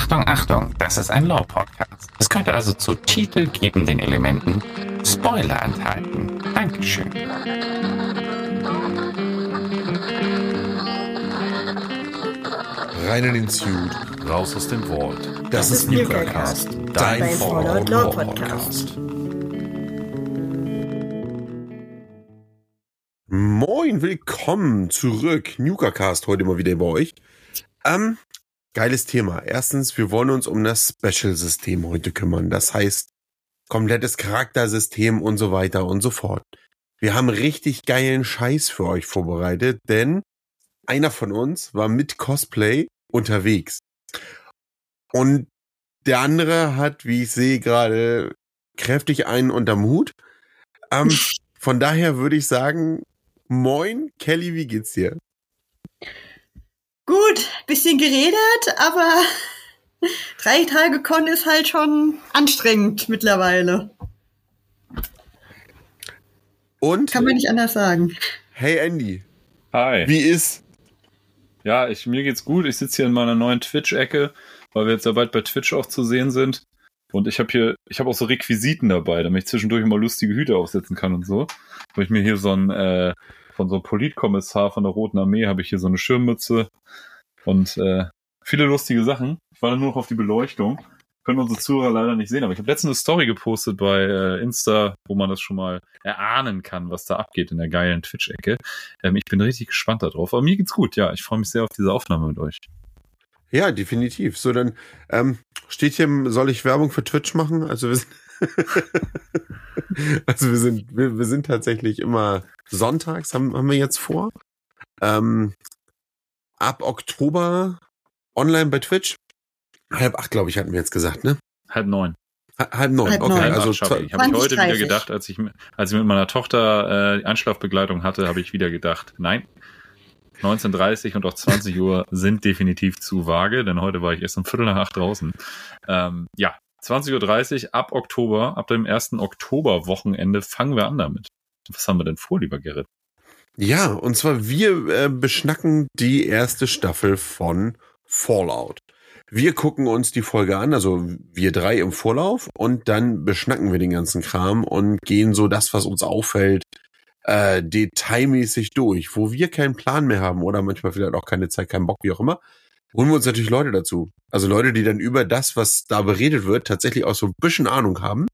Achtung, Achtung, das ist ein Lore-Podcast. Es könnte also zu titelgebenden Elementen Spoiler enthalten. Dankeschön. Rein in den Suit, raus aus dem Vault. Das ist NukaCast, dein Fallout Lore Podcast. Moin, willkommen zurück. NukaCast heute mal wieder bei euch. Geiles Thema. Erstens, wir wollen uns um das Special-System heute kümmern. Das heißt, komplettes Charaktersystem und so weiter und so fort. Wir haben richtig geilen Scheiß für euch vorbereitet, denn einer von uns war mit Cosplay unterwegs. Und der andere hat, wie ich sehe, gerade kräftig einen unterm Hut. Von daher würde ich sagen, moin, Kelly, wie geht's dir? Gut, bisschen geredet, aber 3 Tage Con ist halt schon anstrengend mittlerweile. Und? Kann man nicht anders sagen. Hey Andy. Hi. Wie ist? Ja, mir geht's gut. Ich sitze hier in meiner neuen Twitch-Ecke, weil wir jetzt ja bald bei Twitch auch zu sehen sind. Und ich habe auch so Requisiten dabei, damit ich zwischendurch immer lustige Hüte aufsetzen kann und so. Weil ich mir hier von so einem Politkommissar von der Roten Armee habe ich hier so eine Schirmmütze und viele lustige Sachen. Ich warte nur noch auf die Beleuchtung. Können unsere Zuhörer leider nicht sehen, aber ich habe letztens eine Story gepostet bei Insta, wo man das schon mal erahnen kann, was da abgeht in der geilen Twitch-Ecke. Ich bin richtig gespannt darauf, aber mir geht's gut, ja. Ich freue mich sehr auf diese Aufnahme mit euch. Ja, definitiv. So, dann steht hier, soll ich Werbung für Twitch machen? Also wir sind tatsächlich immer sonntags, haben wir jetzt vor. Ab Oktober online bei Twitch. 7:30, glaube ich, hatten wir jetzt gesagt, ne? 8:30. 8:30, okay. Also Also habe ich heute wieder gedacht, als ich mit meiner Tochter die Einschlafbegleitung hatte, habe ich wieder gedacht, nein, 19:30 und auch 20 Uhr sind definitiv zu vage, denn heute war ich erst um 7:45 draußen. 20:30 Uhr ab Oktober, ab dem 1. Oktoberwochenende fangen wir an damit. Was haben wir denn vor, lieber Gerrit? Ja, und zwar wir beschnacken die erste Staffel von Fallout. Wir gucken uns die Folge an, also wir 3 im Vorlauf, und dann beschnacken wir den ganzen Kram und gehen so das, was uns auffällt, detailmäßig durch. Wo wir keinen Plan mehr haben oder manchmal vielleicht auch keine Zeit, keinen Bock, wie auch immer, holen wir uns natürlich Leute dazu. Also Leute, die dann über das, was da beredet wird, tatsächlich auch so ein bisschen Ahnung haben.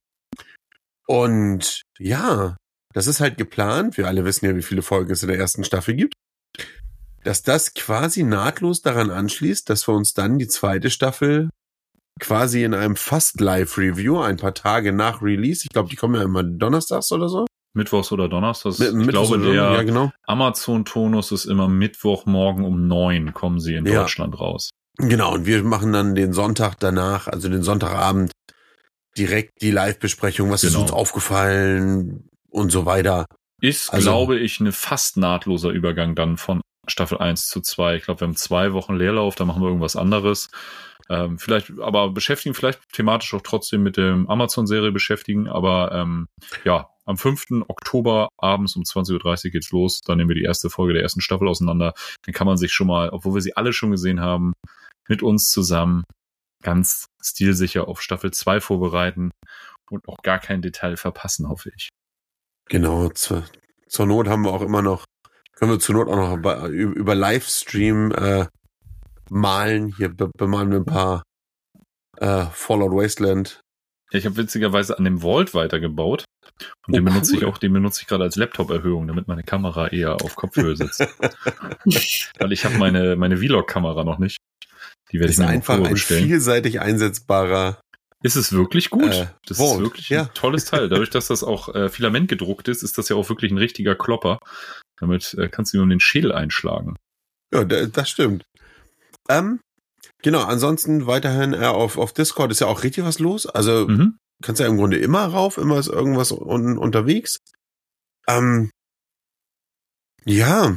Und ja, das ist halt geplant. Wir alle wissen ja, wie viele Folgen es in der ersten Staffel gibt. Dass das quasi nahtlos daran anschließt, dass wir uns dann die zweite Staffel quasi in einem fast Live-Review, ein paar Tage nach Release, ich glaube, die kommen ja immer donnerstags oder so. Mittwochs oder Donnerstags. Ich Mittwochs glaube, der ja, genau. Amazon-Tonus ist immer Mittwochmorgen um 9 kommen sie in Deutschland raus. Genau, und wir machen dann den Sonntag danach, also den Sonntagabend, direkt die Live-Besprechung, was ist uns aufgefallen und so weiter. Ist, glaube ich, eine fast nahtloser Übergang dann von Staffel 1 zu 2. Ich glaube, wir haben 2 Wochen Leerlauf, da machen wir irgendwas anderes. Vielleicht thematisch auch trotzdem mit dem Amazon-Serie beschäftigen, aber am 5. Oktober abends um 20:30 Uhr geht's los. Dann nehmen wir die erste Folge der ersten Staffel auseinander. Dann kann man sich schon mal, obwohl wir sie alle schon gesehen haben, mit uns zusammen ganz stilsicher auf Staffel 2 vorbereiten und auch gar kein Detail verpassen, hoffe ich. Genau, zur Not haben wir auch immer noch, können wir zur Not auch noch über Livestream malen. Hier bemalen wir ein paar Fallout Wasteland. Ja, ich habe witzigerweise an dem Vault weitergebaut. Und den benutze ich gerade als Laptop-Erhöhung, damit meine Kamera eher auf Kopfhöhe sitzt. Weil ich habe meine Vlog-Kamera noch nicht. Die werde ich mir einfach ein bestellen. Vielseitig einsetzbarer. Ist es wirklich gut? Das Vault, ist wirklich ein tolles Teil. Dadurch, dass das auch Filament gedruckt ist, ist das ja auch wirklich ein richtiger Klopper. Damit kannst du ihm um den Schädel einschlagen. Ja, das stimmt. Genau, ansonsten weiterhin auf Discord ist ja auch richtig was los. Also kannst ja im Grunde immer rauf, immer ist irgendwas unterwegs. Ja.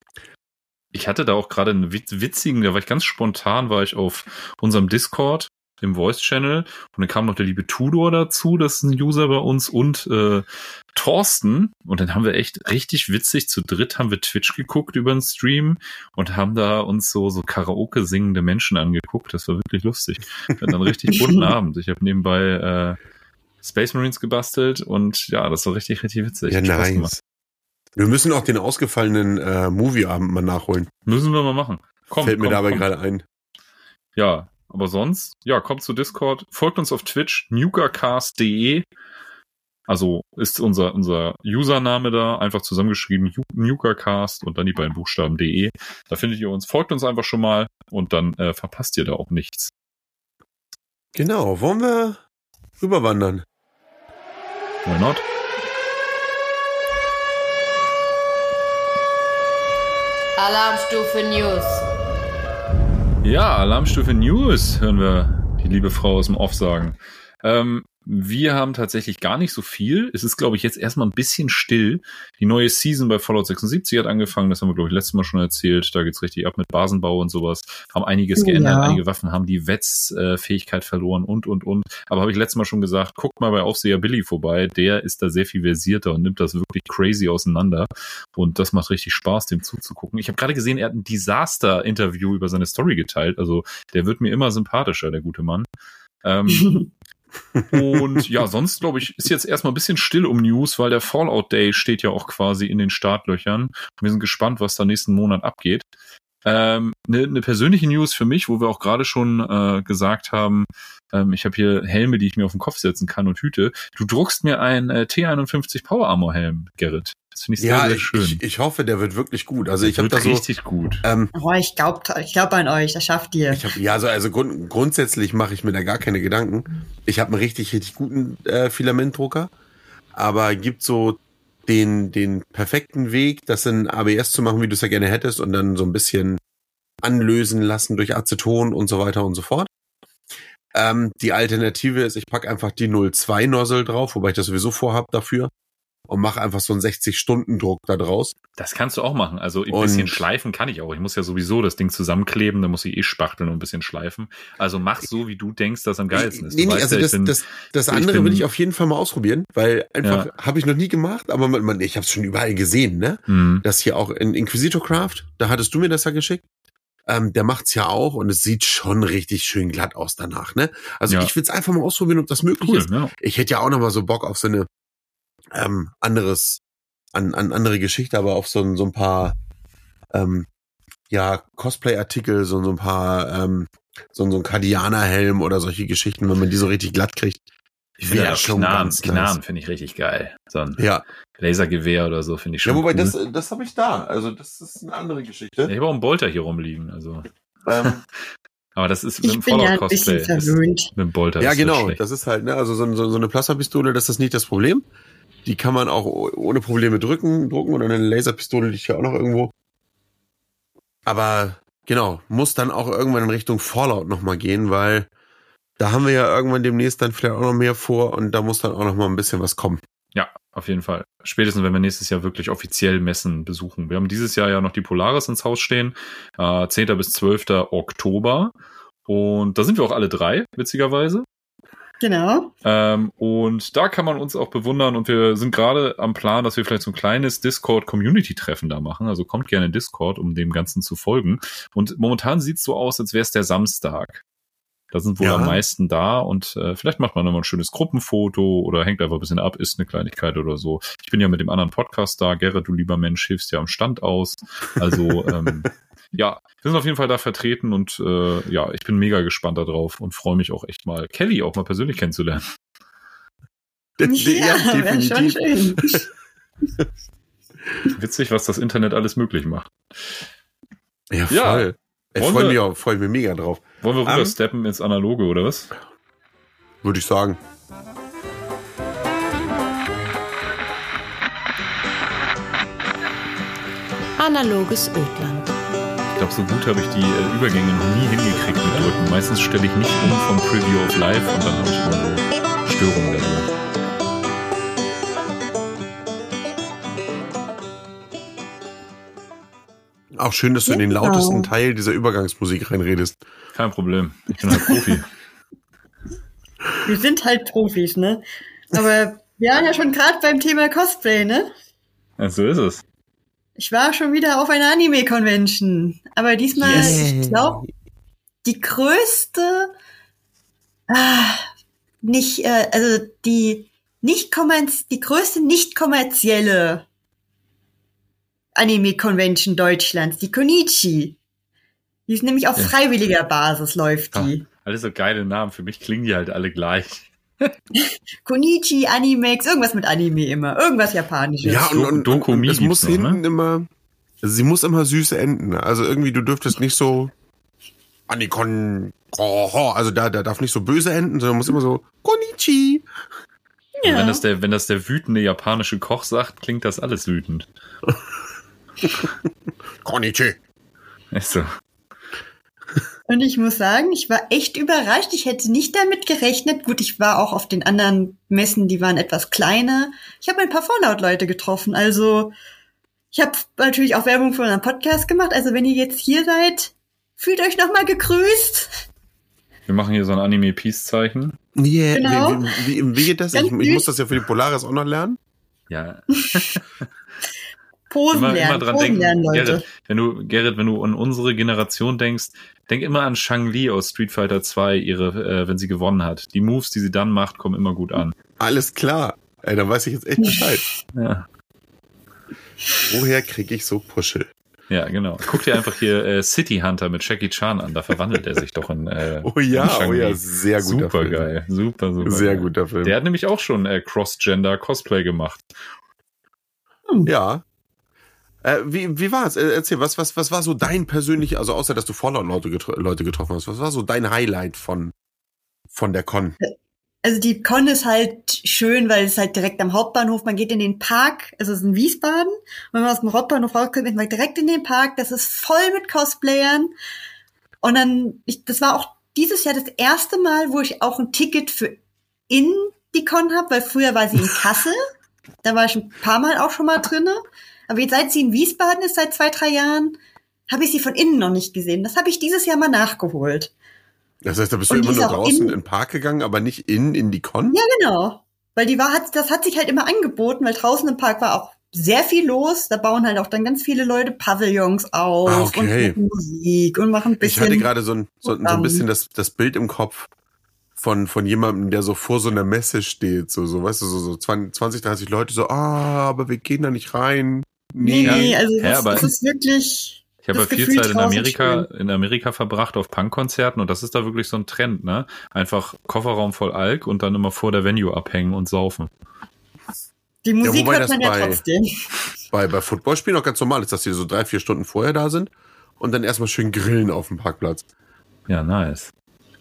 Ich hatte da auch gerade einen witzigen, da war ich ganz spontan, war ich auf unserem Discord im Voice-Channel. Und dann kam noch der liebe Tudor dazu, das ist ein User bei uns, und Thorsten. Und dann haben wir echt richtig witzig, zu dritt haben wir Twitch geguckt über den Stream und haben da uns so Karaoke singende Menschen angeguckt. Das war wirklich lustig. Wir hatten einen richtig bunten Abend. Ich habe nebenbei Space Marines gebastelt und ja, das war richtig, richtig witzig. Ja, nice. Wir müssen auch den ausgefallenen Movieabend mal nachholen. Müssen wir mal machen. Fällt mir dabei gerade ein. Ja, aber sonst, ja, kommt zu Discord, folgt uns auf Twitch, nukercast.de. Also ist unser Username da, einfach zusammengeschrieben, nukercast und dann die beiden Buchstaben .de. Da findet ihr uns, folgt uns einfach schon mal und dann verpasst ihr da auch nichts. Genau, wollen wir rüberwandern? Why not? Alarmstufe News. Ja, Alarmstufe News, hören wir die liebe Frau aus dem Off sagen. Wir haben tatsächlich gar nicht so viel. Es ist, glaube ich, jetzt erstmal ein bisschen still. Die neue Season bei Fallout 76 hat angefangen. Das haben wir, glaube ich, letztes Mal schon erzählt. Da geht's richtig ab mit Basenbau und sowas. Haben einiges geändert. Ja. Einige Waffen haben die Wets-Fähigkeit verloren und. Aber habe ich letztes Mal schon gesagt, guckt mal bei Aufseher Billy vorbei. Der ist da sehr viel versierter und nimmt das wirklich crazy auseinander. Und das macht richtig Spaß, dem zuzugucken. Ich habe gerade gesehen, er hat ein Disaster-Interview über seine Story geteilt. Also der wird mir immer sympathischer, der gute Mann. Und ja, sonst glaube ich, ist jetzt erstmal ein bisschen still um News, weil der Fallout Day steht ja auch quasi in den Startlöchern. Wir sind gespannt, was da nächsten Monat abgeht. Eine persönliche News für mich, wo wir auch gerade schon gesagt haben, ich habe hier Helme, die ich mir auf den Kopf setzen kann und Hüte. Du druckst mir einen T51 Power Armor Helm, Gerrit. Das finde ich sehr, sehr schön. Ich hoffe, der wird wirklich gut. Also ich habe da richtig gut. Ich glaub an euch, das schafft ihr. Grundsätzlich mache ich mir da gar keine Gedanken. Ich habe einen richtig, richtig guten Filamentdrucker, aber gibt so den perfekten Weg, das in ABS zu machen, wie du es ja gerne hättest, und dann so ein bisschen anlösen lassen durch Aceton und so weiter und so fort. Die Alternative ist, ich packe einfach die 02 Nozzle drauf, wobei ich das sowieso vorhab dafür, und mache einfach so einen 60-Stunden-Druck da draus. Das kannst du auch machen. Also ein bisschen schleifen kann ich auch. Ich muss ja sowieso das Ding zusammenkleben, dann muss ich spachteln und ein bisschen schleifen. Also mach so, wie du denkst, dass am geilsten ist. Das andere will ich auf jeden Fall mal ausprobieren, weil einfach habe ich noch nie gemacht, aber ich habe es schon überall gesehen, ne? Mhm. Das hier auch in Inquisitor Craft, da hattest du mir das ja geschickt. Der macht's ja auch und es sieht schon richtig schön glatt aus danach, ne? Also ich will es einfach mal ausprobieren, ob das möglich ist. Ja. Ich hätte ja auch noch mal so Bock auf so eine andere Geschichte, aber auf so ein paar Cosplay-Artikel, so ein paar so ein Kardianer-Helm oder solche Geschichten, wenn man die so richtig glatt kriegt. Ja, Knarren finde ich richtig geil. So ein Lasergewehr oder so finde ich schon wobei cool. Das habe ich da. Also das ist eine andere Geschichte. Ich habe auch einen Bolter hier rumliegen. Also. Aber das ist mit dem Fallout-Cosplay. Ich bin ja ein bisschen verwöhnt. Mit dem Bolter ja, genau. Das ist halt, ne, also so eine Plasmapistole, das ist nicht das Problem. Die kann man auch ohne Probleme drucken oder eine Laserpistole liegt ja auch noch irgendwo. Aber genau, muss dann auch irgendwann in Richtung Fallout nochmal gehen, weil da haben wir ja irgendwann demnächst dann vielleicht auch noch mehr vor und da muss dann auch noch mal ein bisschen was kommen. Ja, auf jeden Fall. Spätestens, wenn wir nächstes Jahr wirklich offiziell Messen besuchen. Wir haben dieses Jahr ja noch die Polaris ins Haus stehen, 10. bis 12. Oktober. Und da sind wir auch alle drei, witzigerweise. Genau. Und da kann man uns auch bewundern und wir sind gerade am Plan, dass wir vielleicht so ein kleines Discord-Community-Treffen da machen. Also kommt gerne in Discord, um dem Ganzen zu folgen. Und momentan sieht es so aus, als wäre es der Samstag. Da sind wohl am meisten da und vielleicht macht man nochmal ein schönes Gruppenfoto oder hängt einfach ein bisschen ab, isst eine Kleinigkeit oder so. Ich bin ja mit dem anderen Podcast da. Gerrit, du lieber Mensch, hilfst ja am Stand aus. Also ja, wir sind auf jeden Fall da vertreten und ich bin mega gespannt darauf und freue mich auch echt mal, Kelly auch mal persönlich kennenzulernen. Ja, definitiv. Witzig, was das Internet alles möglich macht. Ja, voll. Ich freue mich mega drauf. Wollen wir rübersteppen ins Analoge, oder was? Würde ich sagen. Analoges Ödland. Ich glaube, so gut habe ich die Übergänge noch nie hingekriegt mit Drücken. Meistens stelle ich nicht um vom Preview auf Live und dann habe ich immer so Störungen dadurch. Auch schön, dass du in den lautesten Teil dieser Übergangsmusik reinredest. Kein Problem. Ich bin halt Profi. Wir sind halt Profis, ne? Aber wir waren ja schon gerade beim Thema Cosplay, ne? Ja, so ist es. Ich war schon wieder auf einer Anime-Convention. Aber diesmal, ich glaube, die größte, die größte nicht kommerzielle Anime-Convention Deutschlands, die Konichi. Die ist nämlich auf freiwilliger Basis, läuft die. Alle so geile Namen. Für mich klingen die halt alle gleich. Konichi, Animex, irgendwas mit Anime immer. Irgendwas Japanisches. Ja, und Dokumi es muss gibt's noch, hinten immer, also sie muss immer süße enden. Also irgendwie, du dürftest nicht so Anikon, also da darf nicht so böse enden, sondern muss immer so Konichi. Ja. Wenn das der wütende japanische Koch sagt, klingt das alles wütend. Konichi. Ist so. Und ich muss sagen, ich war echt überrascht. Ich hätte nicht damit gerechnet. Gut, ich war auch auf den anderen Messen, die waren etwas kleiner. Ich habe ein paar Fallout-Leute getroffen. Also ich habe natürlich auch Werbung für unseren Podcast gemacht. Also wenn ihr jetzt hier seid, fühlt euch nochmal gegrüßt. Wir machen hier so ein Anime-Peace-Zeichen. Yeah, Genau. wie geht das? Ich muss das ja für die Polaris auch noch lernen. Ja. Posen Immer lernen, dran Posen denken, lernen, Leute. Gerrit, wenn du an unsere Generation denkst, denk immer an Shang-Li aus Street Fighter 2, wenn sie gewonnen hat. Die Moves, die sie dann macht, kommen immer gut an. Alles klar. Ey, dann weiß ich jetzt echt Bescheid. Ja, Woher kriege ich so Puschel? ja, genau. Guck dir einfach hier City Hunter mit Jackie Chan an, da verwandelt er sich doch in Oh ja, Shang-Li. sehr guter Super Film. geil, super Sehr geil. guter Film. Der hat nämlich auch schon Cross-Gender-Cosplay gemacht. Ja. Wie war es? Erzähl, was war so dein persönlicher, also außer dass du Fallout-Leute getroffen hast, was war so dein Highlight von der Con? Also die Con ist halt schön, weil es halt direkt am Hauptbahnhof, man geht in den Park, also es ist in Wiesbaden, wenn man aus dem Hauptbahnhof rauskommt, geht man direkt in den Park, das ist voll mit Cosplayern. Und dann, das war auch dieses Jahr das erste Mal, wo ich auch ein Ticket für in die Con habe, weil früher war sie in Kassel, da war ich ein paar Mal auch schon mal drinne. Aber jetzt, seit sie in Wiesbaden ist, seit 2-3 Jahren, habe ich sie von innen noch nicht gesehen. Das habe ich dieses Jahr mal nachgeholt. Das heißt, da bist du Und die immer ist nur auch draußen in in- den Park gegangen, aber nicht in die Con? Ja, genau. Weil das hat sich halt immer angeboten, weil draußen im Park war auch sehr viel los. Da bauen halt auch dann ganz viele Leute Pavillons auf Okay. und machen Musik und machen ein Ich bisschen. hatte gerade so ein bisschen das Bild im Kopf von jemandem, der so vor so einer Messe steht, so weißt du, so 20, 30 Leute, so, aber wir gehen da nicht rein. Nee, also Ja, aber das ist wirklich. Ich habe ja das viel Gefühl Zeit draußen in Amerika verbracht auf Punkkonzerten und das ist da wirklich so ein Trend, ne? Einfach Kofferraum voll Alk und dann immer vor der Venue abhängen und saufen. Die Musik wobei hört das man ja bei- trotzdem. Bei Footballspielen auch ganz normal ist, dass die so 3-4 Stunden vorher da sind und dann erstmal schön grillen auf dem Parkplatz. Ja, nice.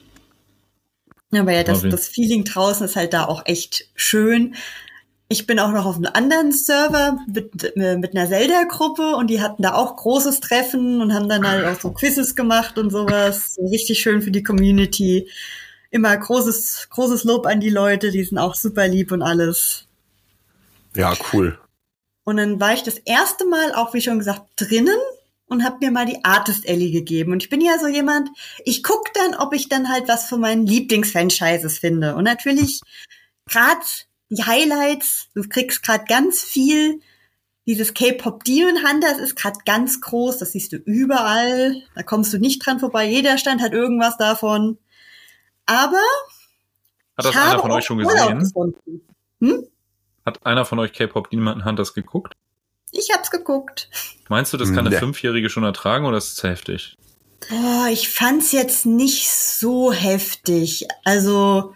Aber ja, Okay. das Feeling draußen ist halt da auch echt schön. Ich bin auch noch auf einem anderen Server mit einer Zelda-Gruppe und die hatten da auch großes Treffen und haben dann halt auch so Quizzes gemacht und sowas. So richtig schön für die Community. Immer großes Lob an die Leute, die sind auch super lieb und alles. Ja, cool. Und dann war ich das erste Mal auch, wie schon gesagt, drinnen und habe mir mal die Artist Alley gegeben. Und ich bin ja so jemand, ich guck dann, ob ich dann halt was von meinen Lieblingsfranchises finde. Und natürlich gerade die Highlights, du kriegst gerade ganz viel. Dieses K-Pop Demon Hunters ist gerade ganz groß, das siehst du überall. Da kommst du nicht dran vorbei. Jeder Stand hat irgendwas davon. Aber Hat das ich habe einer von auch euch schon Urlaub gesehen? gefunden. Hat einer von euch K-Pop Demon Hunters geguckt? Ich hab's geguckt. Meinst du, das kann eine Nee. 5-Jährige schon ertragen oder ist es zu heftig? Boah, ich fand's jetzt nicht so heftig. Also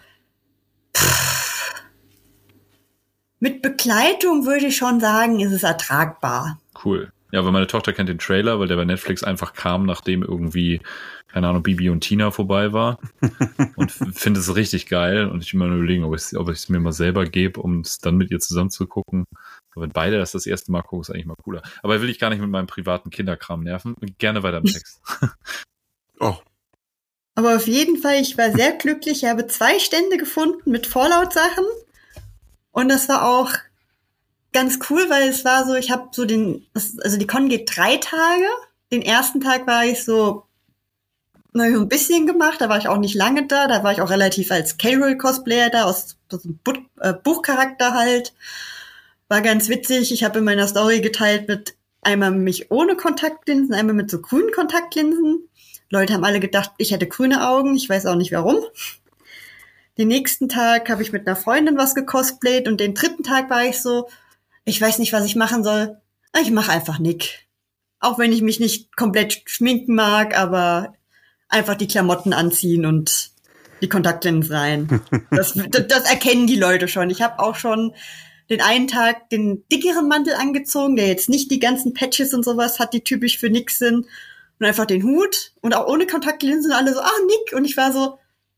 mit Begleitung würde ich schon sagen, ist es ertragbar. Cool. Ja, weil meine Tochter kennt den Trailer, weil der bei Netflix einfach kam, nachdem irgendwie, keine Ahnung, Bibi und Tina vorbei war. Und finde es richtig geil. Und ich will mir überlegen, ob ich es mir mal selber gebe, um es dann mit ihr zusammen zu gucken. Aber wenn beide das erste Mal gucken, ist eigentlich mal cooler. Aber will ich gar nicht mit meinem privaten Kinderkram nerven. Gerne weiter im Text. Oh, Aber auf jeden Fall, ich war sehr glücklich. Ich habe 2 Stände gefunden mit Fallout-Sachen. Und das war auch ganz cool, weil es war so, ich habe so die Con geht 3 Tage. Den ersten Tag war ich so Na, so ein bisschen gemacht, da war ich auch nicht lange da. Da war ich auch relativ als Carol-Cosplayer da, aus dem Buchcharakter halt. War ganz witzig. Ich habe in meiner Story geteilt mit einmal mich ohne Kontaktlinsen, einmal mit so grünen Kontaktlinsen. Leute haben alle gedacht, ich hätte grüne Augen. Ich weiß auch nicht warum. Den nächsten Tag habe ich mit einer Freundin was gecosplayt und den dritten Tag war ich so, ich weiß nicht, was ich machen soll. Ich mache einfach Nick. Auch wenn ich mich nicht komplett schminken mag, aber einfach die Klamotten anziehen und die Kontaktlinsen rein. Das erkennen die Leute schon. Ich habe auch schon den einen Tag den dickeren Mantel angezogen, der jetzt nicht die ganzen Patches und sowas hat, die typisch für Nick sind. Und einfach den Hut und auch ohne Kontaktlinsen und alle so, Nick. Und ich war so,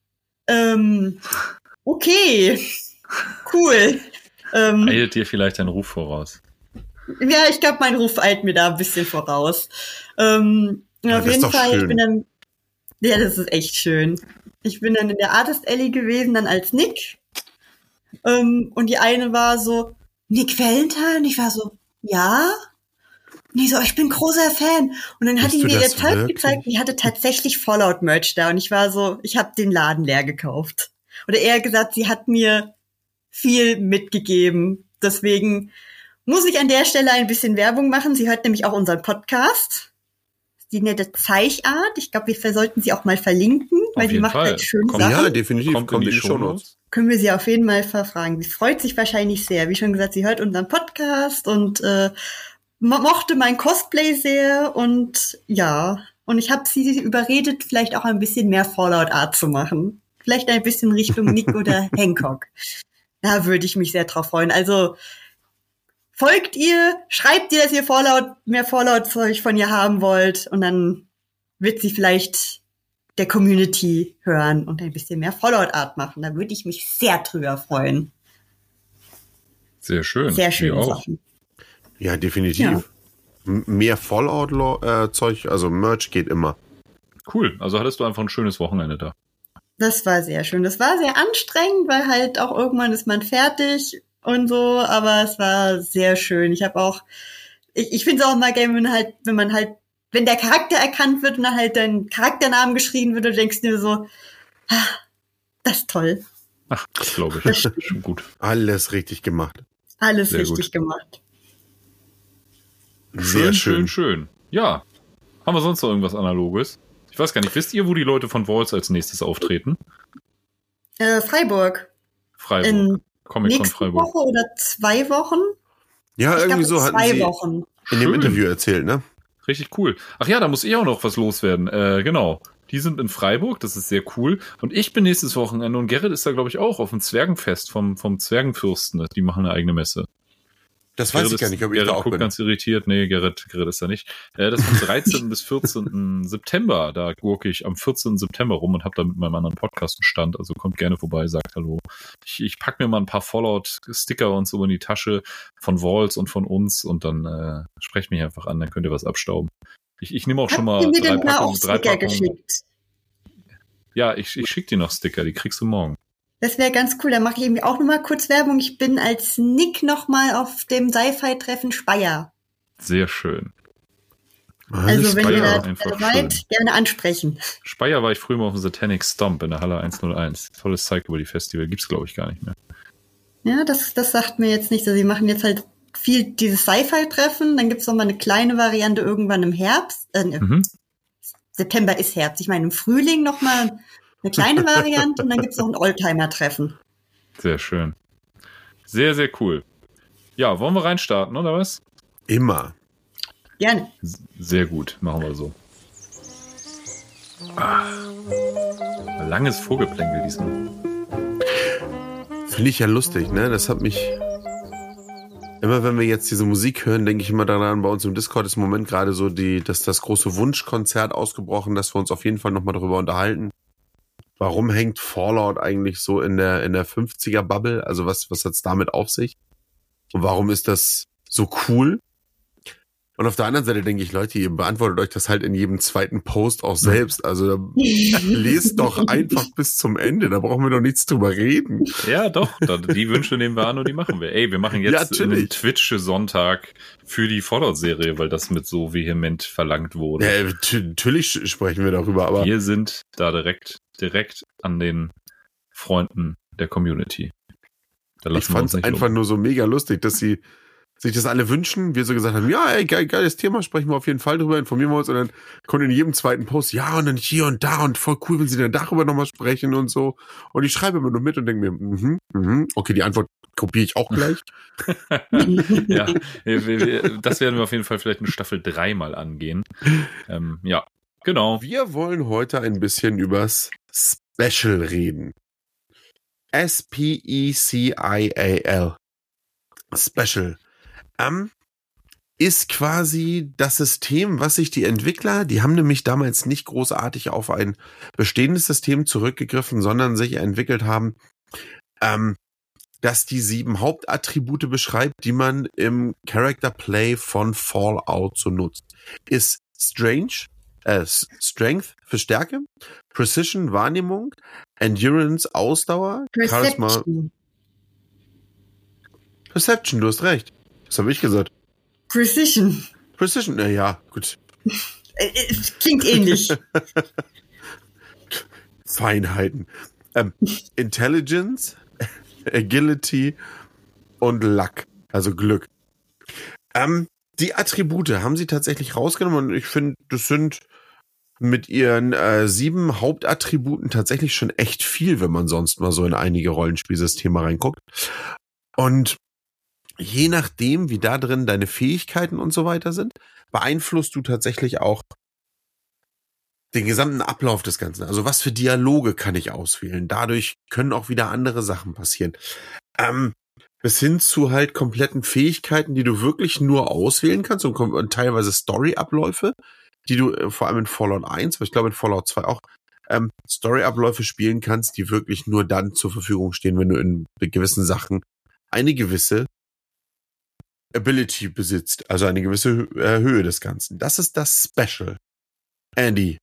okay, cool. Eilt dir vielleicht ein Ruf voraus? Ja, ich glaube, mein Ruf eilt mir da ein bisschen voraus. Ja, auf jeden Fall, schön. ich bin dann, ja, das ist echt schön. Ich bin dann in der Artist Alley gewesen, dann als Nick. Und die eine war so, Nick Valentine? Ich war so, ja. Und die so, ich bin großer Fan. Und dann hat Bist die du mir das jetzt halt wirklich? gezeigt, die hatte tatsächlich Fallout-Merch da. Und ich war so, ich habe den Laden leer gekauft. Oder eher gesagt, sie hat mir viel mitgegeben. Deswegen muss ich an der Stelle ein bisschen Werbung machen. Sie hört nämlich auch unseren Podcast. Die nette Zeichart. Ich glaube, wir sollten sie auch mal verlinken, weil die jeden macht Fall. halt schöne Kommt- Sachen. Ja, definitiv. Kommt in die Shownotes. Können wir sie auf jeden Fall verfragen. Sie freut sich wahrscheinlich sehr. Wie schon gesagt, sie hört unseren Podcast und mochte mein Cosplay sehr und ja. Und ich habe sie überredet, vielleicht auch ein bisschen mehr Fallout-Art zu machen. Vielleicht ein bisschen Richtung Nick oder Hancock. Da würde ich mich sehr drauf freuen. Also folgt ihr, schreibt ihr, dass ihr mehr Fallout-Zeug von ihr haben wollt und dann wird sie vielleicht der Community hören und ein bisschen mehr Fallout-Art machen. Da würde ich mich sehr drüber freuen. Sehr schön. Sehr Wir schöne auch. Sachen. Ja, definitiv. Ja. Mehr Fallout-Zeug, also Merch geht immer. Cool. Also hattest du einfach ein schönes Wochenende da. Das war sehr schön. Das war sehr anstrengend, weil halt auch irgendwann ist man fertig und so, aber es war sehr schön. Ich habe auch, ich finde es auch mal geil, wenn der Charakter erkannt wird und dann halt dein Charakternamen geschrien wird und du denkst dir so, das ist toll. Ach, das glaube ich. Schon gut. Alles richtig gemacht. Alles Sehr richtig gut. gemacht. Sehr schön. Schön. Ja. Haben wir sonst noch irgendwas Analoges? Ich weiß gar nicht. Wisst ihr, wo die Leute von Walls als nächstes auftreten? Freiburg. Freiburg. In Comic-Con nächste Freiburg. Woche oder 2 Wochen? Ja, Ich irgendwie glaube, so hatten 2 sie Wochen. in dem Schön. Interview erzählt, ne? Richtig cool. Ach ja, da muss ich auch noch was loswerden. Genau. Die sind in Freiburg, das ist sehr cool. Und ich bin nächstes Wochenende und Gerrit ist da, glaube ich, auch auf dem Zwergenfest vom Zwergenfürsten. Die machen eine eigene Messe. Das weiß ich gar nicht, ob ich Gerrit da auch guckt bin. ganz irritiert. Nee, Gerrit ist da nicht. Das ist vom 13. bis 14. September. Da gurke ich am 14. September rum und habe da mit meinem anderen Podcast einen Stand. Also kommt gerne vorbei, sagt Hallo. Ich pack mir mal ein paar Fallout-Sticker und so in die Tasche von Walls und von uns und dann sprecht mich einfach an, dann könnt ihr was abstauben. Ich nehme auch schon mal Habt ihr mir 3 denn da auch Packungen. Sticker geschickt? Ja, ich schick dir noch Sticker, die kriegst du morgen. Das wäre ganz cool. Da mache ich eben auch noch mal kurz Werbung. Ich bin als Nick noch mal auf dem Sci-Fi-Treffen Speyer. Sehr schön. Also wenn ihr Speyer, da einfach seid, schön. gerne ansprechen. Speyer war ich früher mal auf dem Satanic Stomp in der Halle 101. Tolles Psychobody-Festival, gibt's glaube ich gar nicht mehr. Ja, das sagt mir jetzt nicht. Also sie machen jetzt halt viel dieses Sci-Fi-Treffen. Dann gibt's noch mal eine kleine Variante irgendwann im Herbst. September ist Herbst. Ich meine im Frühling noch mal eine kleine Variante und dann gibt's noch ein Oldtimer-Treffen. Sehr schön. Sehr, sehr cool. Ja, wollen wir reinstarten, oder was? Immer. Gerne. Sehr gut, machen wir so. Langes Vorgeplänkel diesmal. Finde ich ja lustig, ne? Das hat mich. Immer wenn wir jetzt diese Musik hören, denke ich immer daran, bei uns im Discord ist im Moment gerade so das große Wunschkonzert ausgebrochen, dass wir uns auf jeden Fall nochmal darüber unterhalten. Warum hängt Fallout eigentlich so in der 50er-Bubble? Also was hat's damit auf sich? Und warum ist das so cool? Und auf der anderen Seite denke ich, Leute, ihr beantwortet euch das halt in jedem zweiten Post auch selbst. Also lest doch einfach bis zum Ende, da brauchen wir doch nichts drüber reden. Ja, doch, die Wünsche nehmen wir an und die machen wir. Ey, wir machen jetzt einen Twitch-Sonntag für die Fallout-Serie, weil das mit so vehement verlangt wurde. Ja, natürlich sprechen wir darüber, aber wir sind da direkt an den Freunden der Community. Ich fand es einfach nur so mega lustig, dass sie sich das alle wünschen, wir so gesagt haben, ja, ey, geiles Thema, sprechen wir auf jeden Fall drüber, informieren wir uns und dann kommt in jedem zweiten Post, ja, und dann hier und da und voll cool, wenn sie dann darüber nochmal sprechen und so. Und ich schreibe immer nur mit und denke mir, okay, die Antwort kopiere ich auch gleich. Ja, das werden wir auf jeden Fall vielleicht in Staffel 3 mal angehen. Ja, genau. Wir wollen heute ein bisschen übers Special reden. SPECIAL. Special. Ist quasi das System, was sich die Entwickler, die haben nämlich damals nicht großartig auf ein bestehendes System zurückgegriffen, sondern sich entwickelt haben, das die 7 Hauptattribute beschreibt, die man im Character Play von Fallout so nutzt. Ist Strength für Stärke, Precision, Wahrnehmung, Endurance, Ausdauer, Charisma. Perception, du hast recht. Was habe ich gesagt? Precision, ja, gut. Klingt ähnlich. Feinheiten. Intelligence, Agility und Luck, also Glück. Die Attribute haben sie tatsächlich rausgenommen und ich finde, das sind mit ihren 7 Hauptattributen tatsächlich schon echt viel, wenn man sonst mal so in einige Rollenspielsysteme reinguckt. Und je nachdem, wie da drin deine Fähigkeiten und so weiter sind, beeinflusst du tatsächlich auch den gesamten Ablauf des Ganzen. Also was für Dialoge kann ich auswählen? Dadurch können auch wieder andere Sachen passieren. Bis hin zu halt kompletten Fähigkeiten, die du wirklich nur auswählen kannst und teilweise Story-Abläufe, die du vor allem in Fallout 1, aber ich glaube in Fallout 2 auch, Story-Abläufe spielen kannst, die wirklich nur dann zur Verfügung stehen, wenn du in gewissen Sachen eine gewisse Ability besitzt, also eine gewisse Höhe des Ganzen. Das ist das Special. Andy,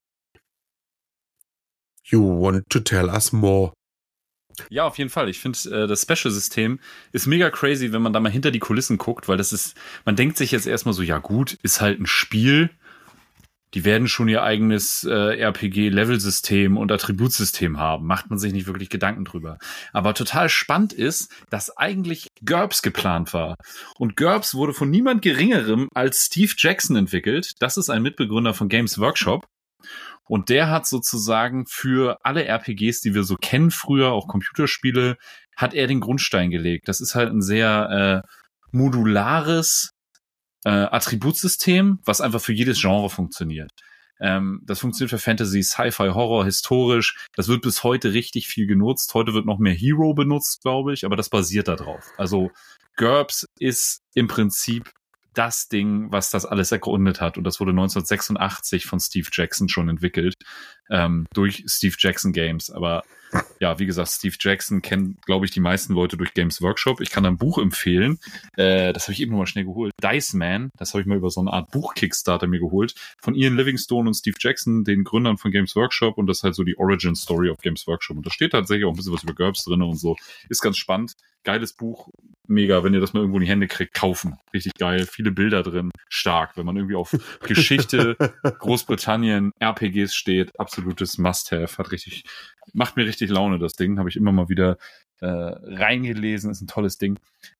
you want to tell us more? Ja, auf jeden Fall. Ich finde, das Special-System ist mega crazy, wenn man da mal hinter die Kulissen guckt, weil das ist, man denkt sich jetzt erstmal so, ja gut, ist halt ein Spiel. Die werden schon ihr eigenes RPG-Level-System und Attributsystem haben. Macht man sich nicht wirklich Gedanken drüber. Aber total spannend ist, dass eigentlich GURPS geplant war. Und GURPS wurde von niemand Geringerem als Steve Jackson entwickelt. Das ist ein Mitbegründer von Games Workshop. Und der hat sozusagen für alle RPGs, die wir so kennen früher, auch Computerspiele, hat er den Grundstein gelegt. Das ist halt ein sehr modulares Attributsystem, was einfach für jedes Genre funktioniert. Das funktioniert für Fantasy, Sci-Fi, Horror, historisch. Das wird bis heute richtig viel genutzt. Heute wird noch mehr Hero benutzt, glaube ich, aber das basiert da drauf. Also GURPS ist im Prinzip das Ding, was das alles ergründet hat. Und das wurde 1986 von Steve Jackson schon entwickelt, durch Steve Jackson Games. Aber ja, wie gesagt, Steve Jackson kennen, glaube ich, die meisten Leute durch Games Workshop. Ich kann ein Buch empfehlen. Das habe ich eben nochmal schnell geholt. Dice Man, das habe ich mal über so eine Art Buch-Kickstarter mir geholt. Von Ian Livingstone und Steve Jackson, den Gründern von Games Workshop. Und das ist halt so die Origin Story of Games Workshop. Und da steht tatsächlich auch ein bisschen was über GURPS drin und so. Ist ganz spannend. Geiles Buch. Mega, wenn ihr das mal irgendwo in die Hände kriegt, kaufen. Richtig geil. Viele Bilder drin. Stark. Wenn man irgendwie auf Geschichte, Großbritannien, RPGs steht. Absolutes Must-Have. Macht mir richtig Laune, das Ding. Habe ich immer mal wieder reingelesen. Ist ein tolles Ding.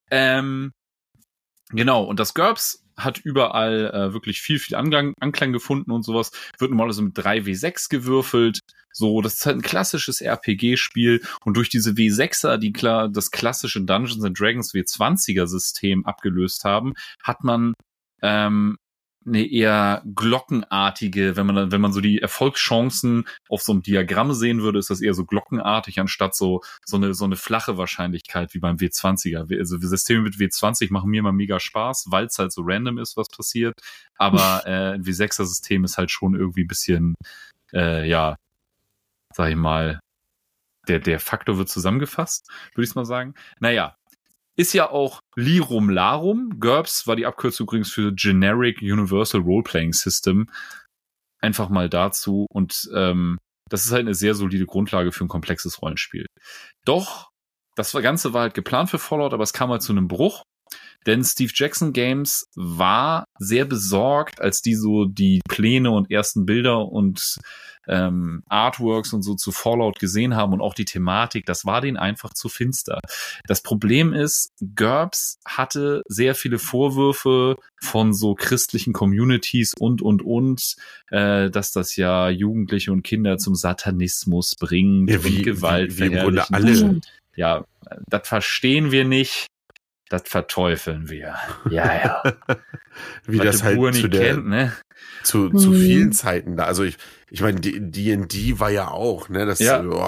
Genau. Und das GURPS hat überall wirklich viel Anklang gefunden und sowas. Wird normalerweise mit 3W6 gewürfelt. So, das ist halt ein klassisches RPG-Spiel und durch diese W6er, die klar das klassische Dungeons and Dragons W20er-System abgelöst haben, hat man eine eher glockenartige, wenn man so die Erfolgschancen auf so einem Diagramm sehen würde, ist das eher so glockenartig, anstatt so eine flache Wahrscheinlichkeit wie beim W20er. Also Systeme mit W20 machen mir immer mega Spaß, weil es halt so random ist, was passiert. Aber ein W6er-System ist halt schon irgendwie ein bisschen, sag ich mal, der Faktor wird zusammengefasst, würde ich mal sagen. Naja, Ist ja auch Lirum Larum. GURPS war die Abkürzung übrigens für Generic Universal Role-Playing System. Einfach mal dazu. Und das ist halt eine sehr solide Grundlage für ein komplexes Rollenspiel. Doch, das Ganze war halt geplant für Fallout, aber es kam halt zu einem Bruch. Denn Steve Jackson Games war sehr besorgt, als die so die Pläne und ersten Bilder und Artworks und so zu Fallout gesehen haben und auch die Thematik, das war denen einfach zu finster. Das Problem ist, GURPS hatte sehr viele Vorwürfe von so christlichen Communities und, dass das ja Jugendliche und Kinder zum Satanismus bringt und Gewalt verherrlichen. Alle. Ja, das verstehen wir nicht. Das verteufeln wir. Ja. Wie was das halt kennt, ne? zu vielen Zeiten da. Also ich meine, D&D war ja auch, ne? Das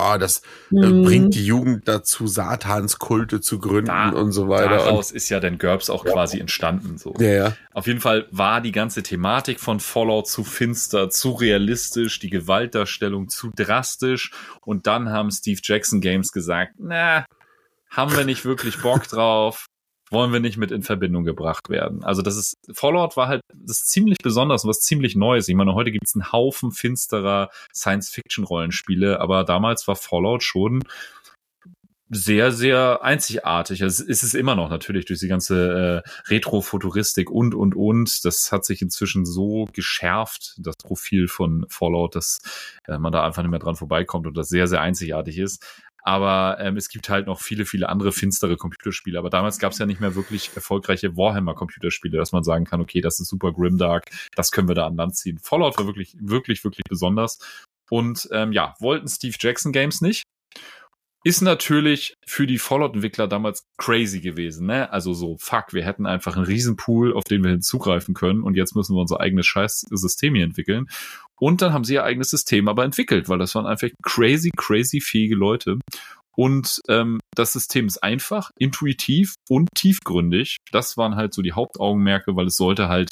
bringt die Jugend dazu, Satanskulte zu gründen und so weiter. Daraus ist ja dann GURPS auch quasi entstanden. So. Ja. Auf jeden Fall war die ganze Thematik von Fallout zu finster, zu realistisch, die Gewaltdarstellung zu drastisch. Und dann haben Steve Jackson Games gesagt, haben wir nicht wirklich Bock drauf. Wollen wir nicht mit in Verbindung gebracht werden. Also Fallout war halt das ist ziemlich besonders und was ziemlich Neues. Ich meine, heute gibt es einen Haufen finsterer Science-Fiction-Rollenspiele, aber damals war Fallout schon sehr, sehr einzigartig. Also ist es immer noch natürlich durch die ganze Retro-Futuristik und. Das hat sich inzwischen so geschärft, das Profil von Fallout, dass man da einfach nicht mehr dran vorbeikommt und das sehr, sehr einzigartig ist. Aber es gibt halt noch viele, viele andere finstere Computerspiele. Aber damals gab es ja nicht mehr wirklich erfolgreiche Warhammer-Computerspiele, dass man sagen kann, okay, das ist super grimdark, das können wir da an Land ziehen. Fallout war wirklich, wirklich, wirklich besonders. Und wollten Steve Jackson Games nicht. Ist natürlich für die Fallout-Entwickler damals crazy gewesen, ne? Also so, wir hätten einfach einen Riesenpool, auf den wir hinzugreifen können und jetzt müssen wir unser eigenes Scheiß-System hier entwickeln. Und dann haben sie ihr eigenes System aber entwickelt, weil das waren einfach crazy, crazy fähige Leute. Und das System ist einfach, intuitiv und tiefgründig. Das waren halt so die Hauptaugenmerke, weil es sollte halt,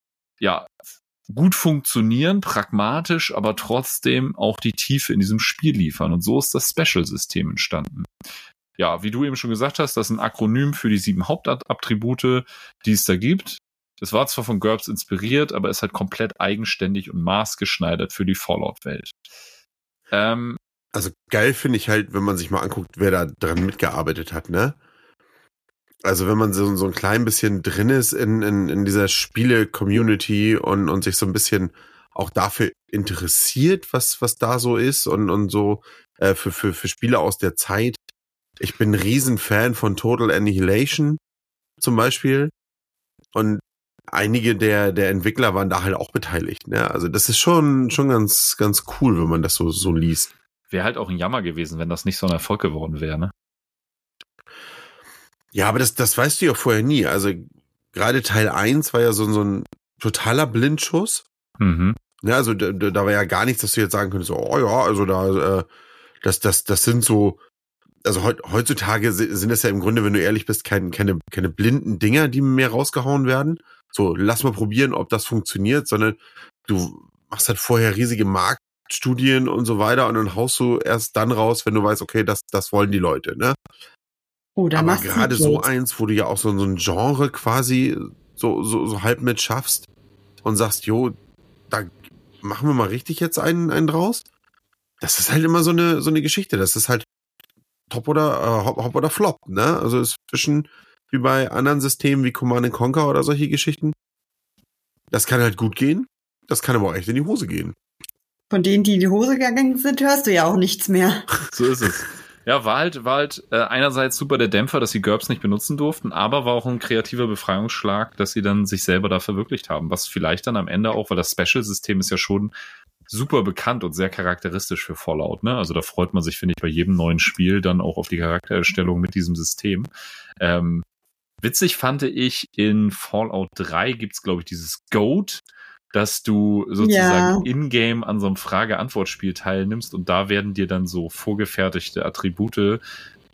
gut funktionieren, pragmatisch, aber trotzdem auch die Tiefe in diesem Spiel liefern. Und so ist das Special-System entstanden. Ja, wie du eben schon gesagt hast, das ist ein Akronym für die 7 Hauptattribute, die es da gibt. Das war zwar von GURPS inspiriert, aber ist halt komplett eigenständig und maßgeschneidert für die Fallout-Welt. Also geil finde ich halt, wenn man sich mal anguckt, wer da dran mitgearbeitet hat, ne? Also wenn man so ein klein bisschen drin ist in dieser Spiele-Community und sich so ein bisschen auch dafür interessiert, was da so ist und so für Spiele aus der Zeit. Ich bin ein Riesenfan von Total Annihilation zum Beispiel und einige der Entwickler waren da halt auch beteiligt. Ne? Also das ist schon ganz, ganz cool, wenn man das so liest. Wäre halt auch ein Jammer gewesen, wenn das nicht so ein Erfolg geworden wäre, ne? Ja, aber das weißt du ja vorher nie. Also gerade Teil 1 war ja so ein totaler Blindschuss. Mhm. Ja, also da war ja gar nichts, dass du jetzt sagen könntest, oh ja, also da das sind so, also heutzutage sind das ja im Grunde, wenn du ehrlich bist, keine blinden Dinger, die mehr rausgehauen werden. So, lass mal probieren, ob das funktioniert, sondern du machst halt vorher riesige Marktstudien und so weiter und dann haust du erst dann raus, wenn du weißt, okay, das wollen die Leute, ne? Aber gerade so eins, wo du ja auch so ein Genre quasi so halb mit schaffst und sagst, jo, da machen wir mal richtig jetzt einen draus. Das ist halt immer so eine Geschichte. Das ist halt Top oder Hop oder Flop, ne? Also ist zwischen wie bei anderen Systemen wie Command & Conquer oder solche Geschichten. Das kann halt gut gehen. Das kann aber auch echt in die Hose gehen. Von denen, die in die Hose gegangen sind, hörst du ja auch nichts mehr. So ist es. Ja, war halt einerseits super der Dämpfer, dass sie GURPS nicht benutzen durften, aber war auch ein kreativer Befreiungsschlag, dass sie dann sich selber da verwirklicht haben. Was vielleicht dann am Ende auch, weil das Special-System ist ja schon super bekannt und sehr charakteristisch für Fallout, ne? Also da freut man sich, finde ich, bei jedem neuen Spiel dann auch auf die Charaktererstellung mit diesem System. Witzig fand ich, in Fallout 3 gibt's, glaube ich, dieses Goat, dass du sozusagen in-game an so einem Frage-Antwort-Spiel teilnimmst und da werden dir dann so vorgefertigte Attribute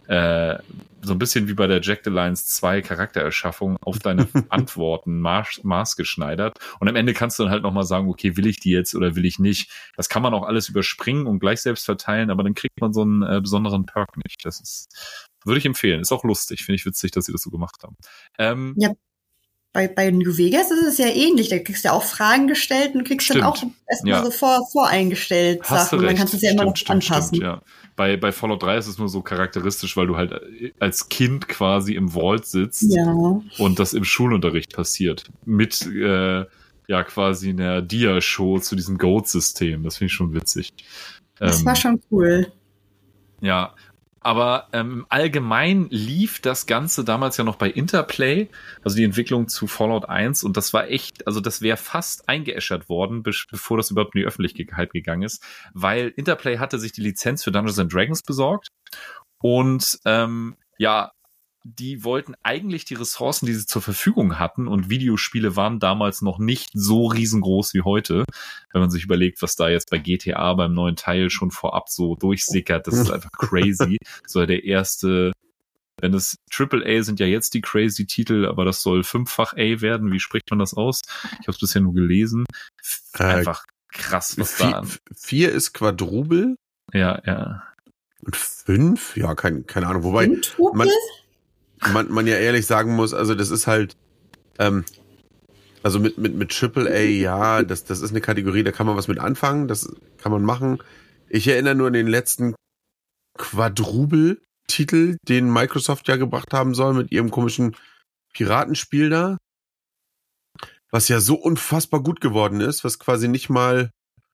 so ein bisschen wie bei der Jagged Alliance 2 Charaktererschaffung auf deine Antworten maßgeschneidert. Und am Ende kannst du dann halt nochmal sagen, okay, will ich die jetzt oder will ich nicht? Das kann man auch alles überspringen und gleich selbst verteilen, aber dann kriegt man so einen besonderen Perk nicht. Das ist, würde ich empfehlen. Ist auch lustig. Finde ich witzig, dass sie das so gemacht haben. Ja. Bei New Vegas ist es ja ähnlich. Da kriegst du ja auch Fragen gestellt und kriegst dann auch erstmal so voreingestellt Sachen. Und dann kannst du es ja immer noch anpassen. Stimmt, ja. Bei Fallout 3 ist es nur so charakteristisch, weil du halt als Kind quasi im Vault sitzt und das im Schulunterricht passiert. Mit quasi einer Dia-Show zu diesem Goat-System. Das finde ich schon witzig. Das war schon cool. Ja, aber allgemein lief das Ganze damals ja noch bei Interplay, also die Entwicklung zu Fallout 1, und das war echt, also das wäre fast eingeäschert worden, bevor das überhaupt in die Öffentlichkeit gegangen ist, weil Interplay hatte sich die Lizenz für Dungeons & Dragons besorgt und die wollten eigentlich die Ressourcen, die sie zur Verfügung hatten, und Videospiele waren damals noch nicht so riesengroß wie heute, wenn man sich überlegt, was da jetzt bei GTA beim neuen Teil schon vorab so durchsickert, das ist einfach crazy. So der erste, wenn es AAA sind ja jetzt die crazy Titel, aber das soll 5-fach A werden, wie spricht man das aus? Ich habe es bisher nur gelesen. Einfach krass, was da an. 4 ist Quadruple. Ja. Und 5? Ja, keine Ahnung. Wobei man ja ehrlich sagen muss, also das ist halt, also mit AAA, ja, das ist eine Kategorie, da kann man was mit anfangen, das kann man machen. Ich erinnere nur an den letzten Quadruple-Titel, den Microsoft ja gebracht haben soll mit ihrem komischen Piratenspiel da, was ja so unfassbar gut geworden ist, was quasi nicht mal,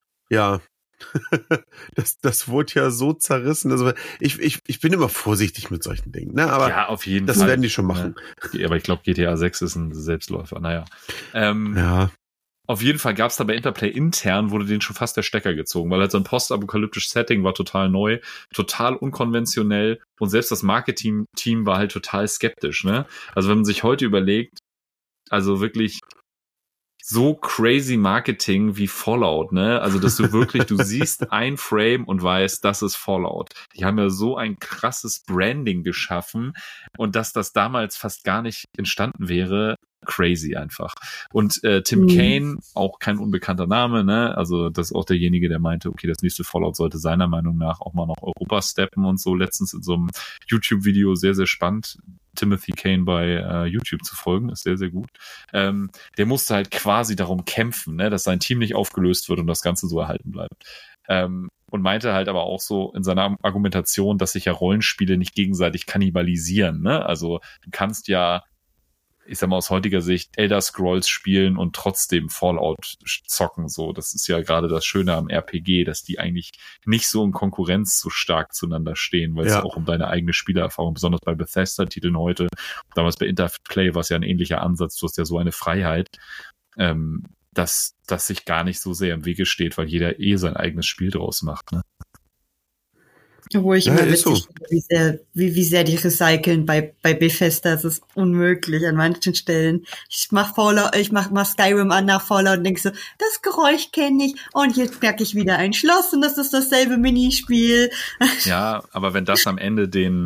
das wurde ja so zerrissen. Also ich bin immer vorsichtig mit solchen Dingen, ne? Aber ja, auf jeden Fall. Das werden die schon machen. Ja, aber ich glaube, GTA 6 ist ein Selbstläufer. Naja. Auf jeden Fall gab es da bei Interplay intern, wurde denen schon fast der Stecker gezogen, weil halt so ein postapokalyptisches Setting war total neu, total unkonventionell, und selbst das Marketing-Team war halt total skeptisch, ne? Also wenn man sich heute überlegt, also wirklich so crazy Marketing wie Fallout, ne? Also, dass du wirklich, du siehst ein Frame und weißt, das ist Fallout. Die haben ja so ein krasses Branding geschaffen, und dass das damals fast gar nicht entstanden wäre, crazy einfach. Und Tim Kaine, auch kein unbekannter Name, ne? Also, das ist auch derjenige, der meinte, okay, das nächste Fallout sollte seiner Meinung nach auch mal nach Europa steppen und so. Letztens in so einem YouTube-Video, sehr, sehr spannend, Timothy Kaine bei YouTube zu folgen, ist sehr, sehr gut. Der musste halt quasi darum kämpfen, ne, dass sein Team nicht aufgelöst wird und das Ganze so erhalten bleibt. Und meinte halt aber auch so in seiner Argumentation, dass sich ja Rollenspiele nicht gegenseitig kannibalisieren, ne? Also du kannst ja, ich sag mal aus heutiger Sicht, Elder Scrolls spielen und trotzdem Fallout zocken, so. Das ist ja gerade das Schöne am RPG, dass die eigentlich nicht so in Konkurrenz so stark zueinander stehen, weil es ja auch um deine eigene Spielererfahrung, besonders bei Bethesda-Titeln heute, damals bei Interplay war es ja ein ähnlicher Ansatz, du hast ja so eine Freiheit, dass sich gar nicht so sehr im Wege steht, weil jeder sein eigenes Spiel draus macht, ne? Wo ich immer witzig finde, wie sehr die recyceln bei Bethesda. Das ist unmöglich an manchen Stellen. Ich mach Skyrim an nach Fallout und denk so, das Geräusch kenne ich, und jetzt merke ich wieder ein Schloss und das ist dasselbe Minispiel. Ja, aber wenn das am Ende den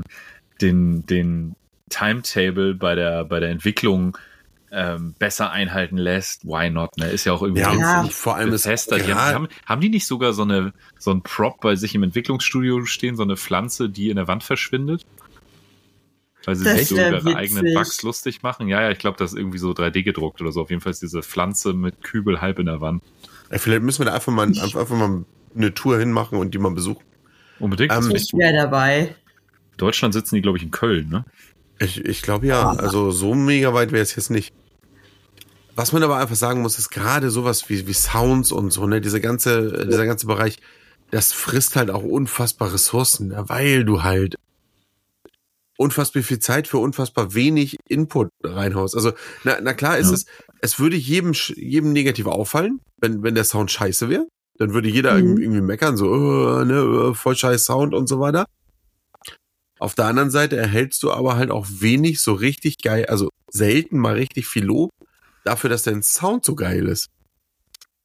Timetable bei der Entwicklung besser einhalten lässt, why not, ne? Ist ja auch irgendwie vor allem Bethesda, haben die nicht sogar so ein Prop bei sich im Entwicklungsstudio stehen, so eine Pflanze, die in der Wand verschwindet? Weil sie sich so über ihre eigenen Bugs lustig machen. Ja, ich glaube, das ist irgendwie so 3D gedruckt oder so. Auf jeden Fall ist diese Pflanze mit Kübel halb in der Wand. Ja, vielleicht müssen wir da einfach mal eine Tour hinmachen und die mal besuchen. Unbedingt. Ich wäre dabei. In Deutschland sitzen die, glaube ich, in Köln, ne? Ich glaube ja, also so mega weit wäre es jetzt nicht. Was man aber einfach sagen muss, ist gerade sowas wie Sounds und so, ne, dieser ganze Bereich, das frisst halt auch unfassbar Ressourcen, ne, weil du halt unfassbar viel Zeit für unfassbar wenig Input reinhaust. Also, na klar ist es würde jedem negativ auffallen, wenn der Sound scheiße wäre. Dann würde jeder irgendwie meckern, so, voll scheiß Sound und so weiter. Auf der anderen Seite erhältst du aber halt auch wenig so richtig geil, also selten mal richtig viel Lob dafür, dass dein Sound so geil ist.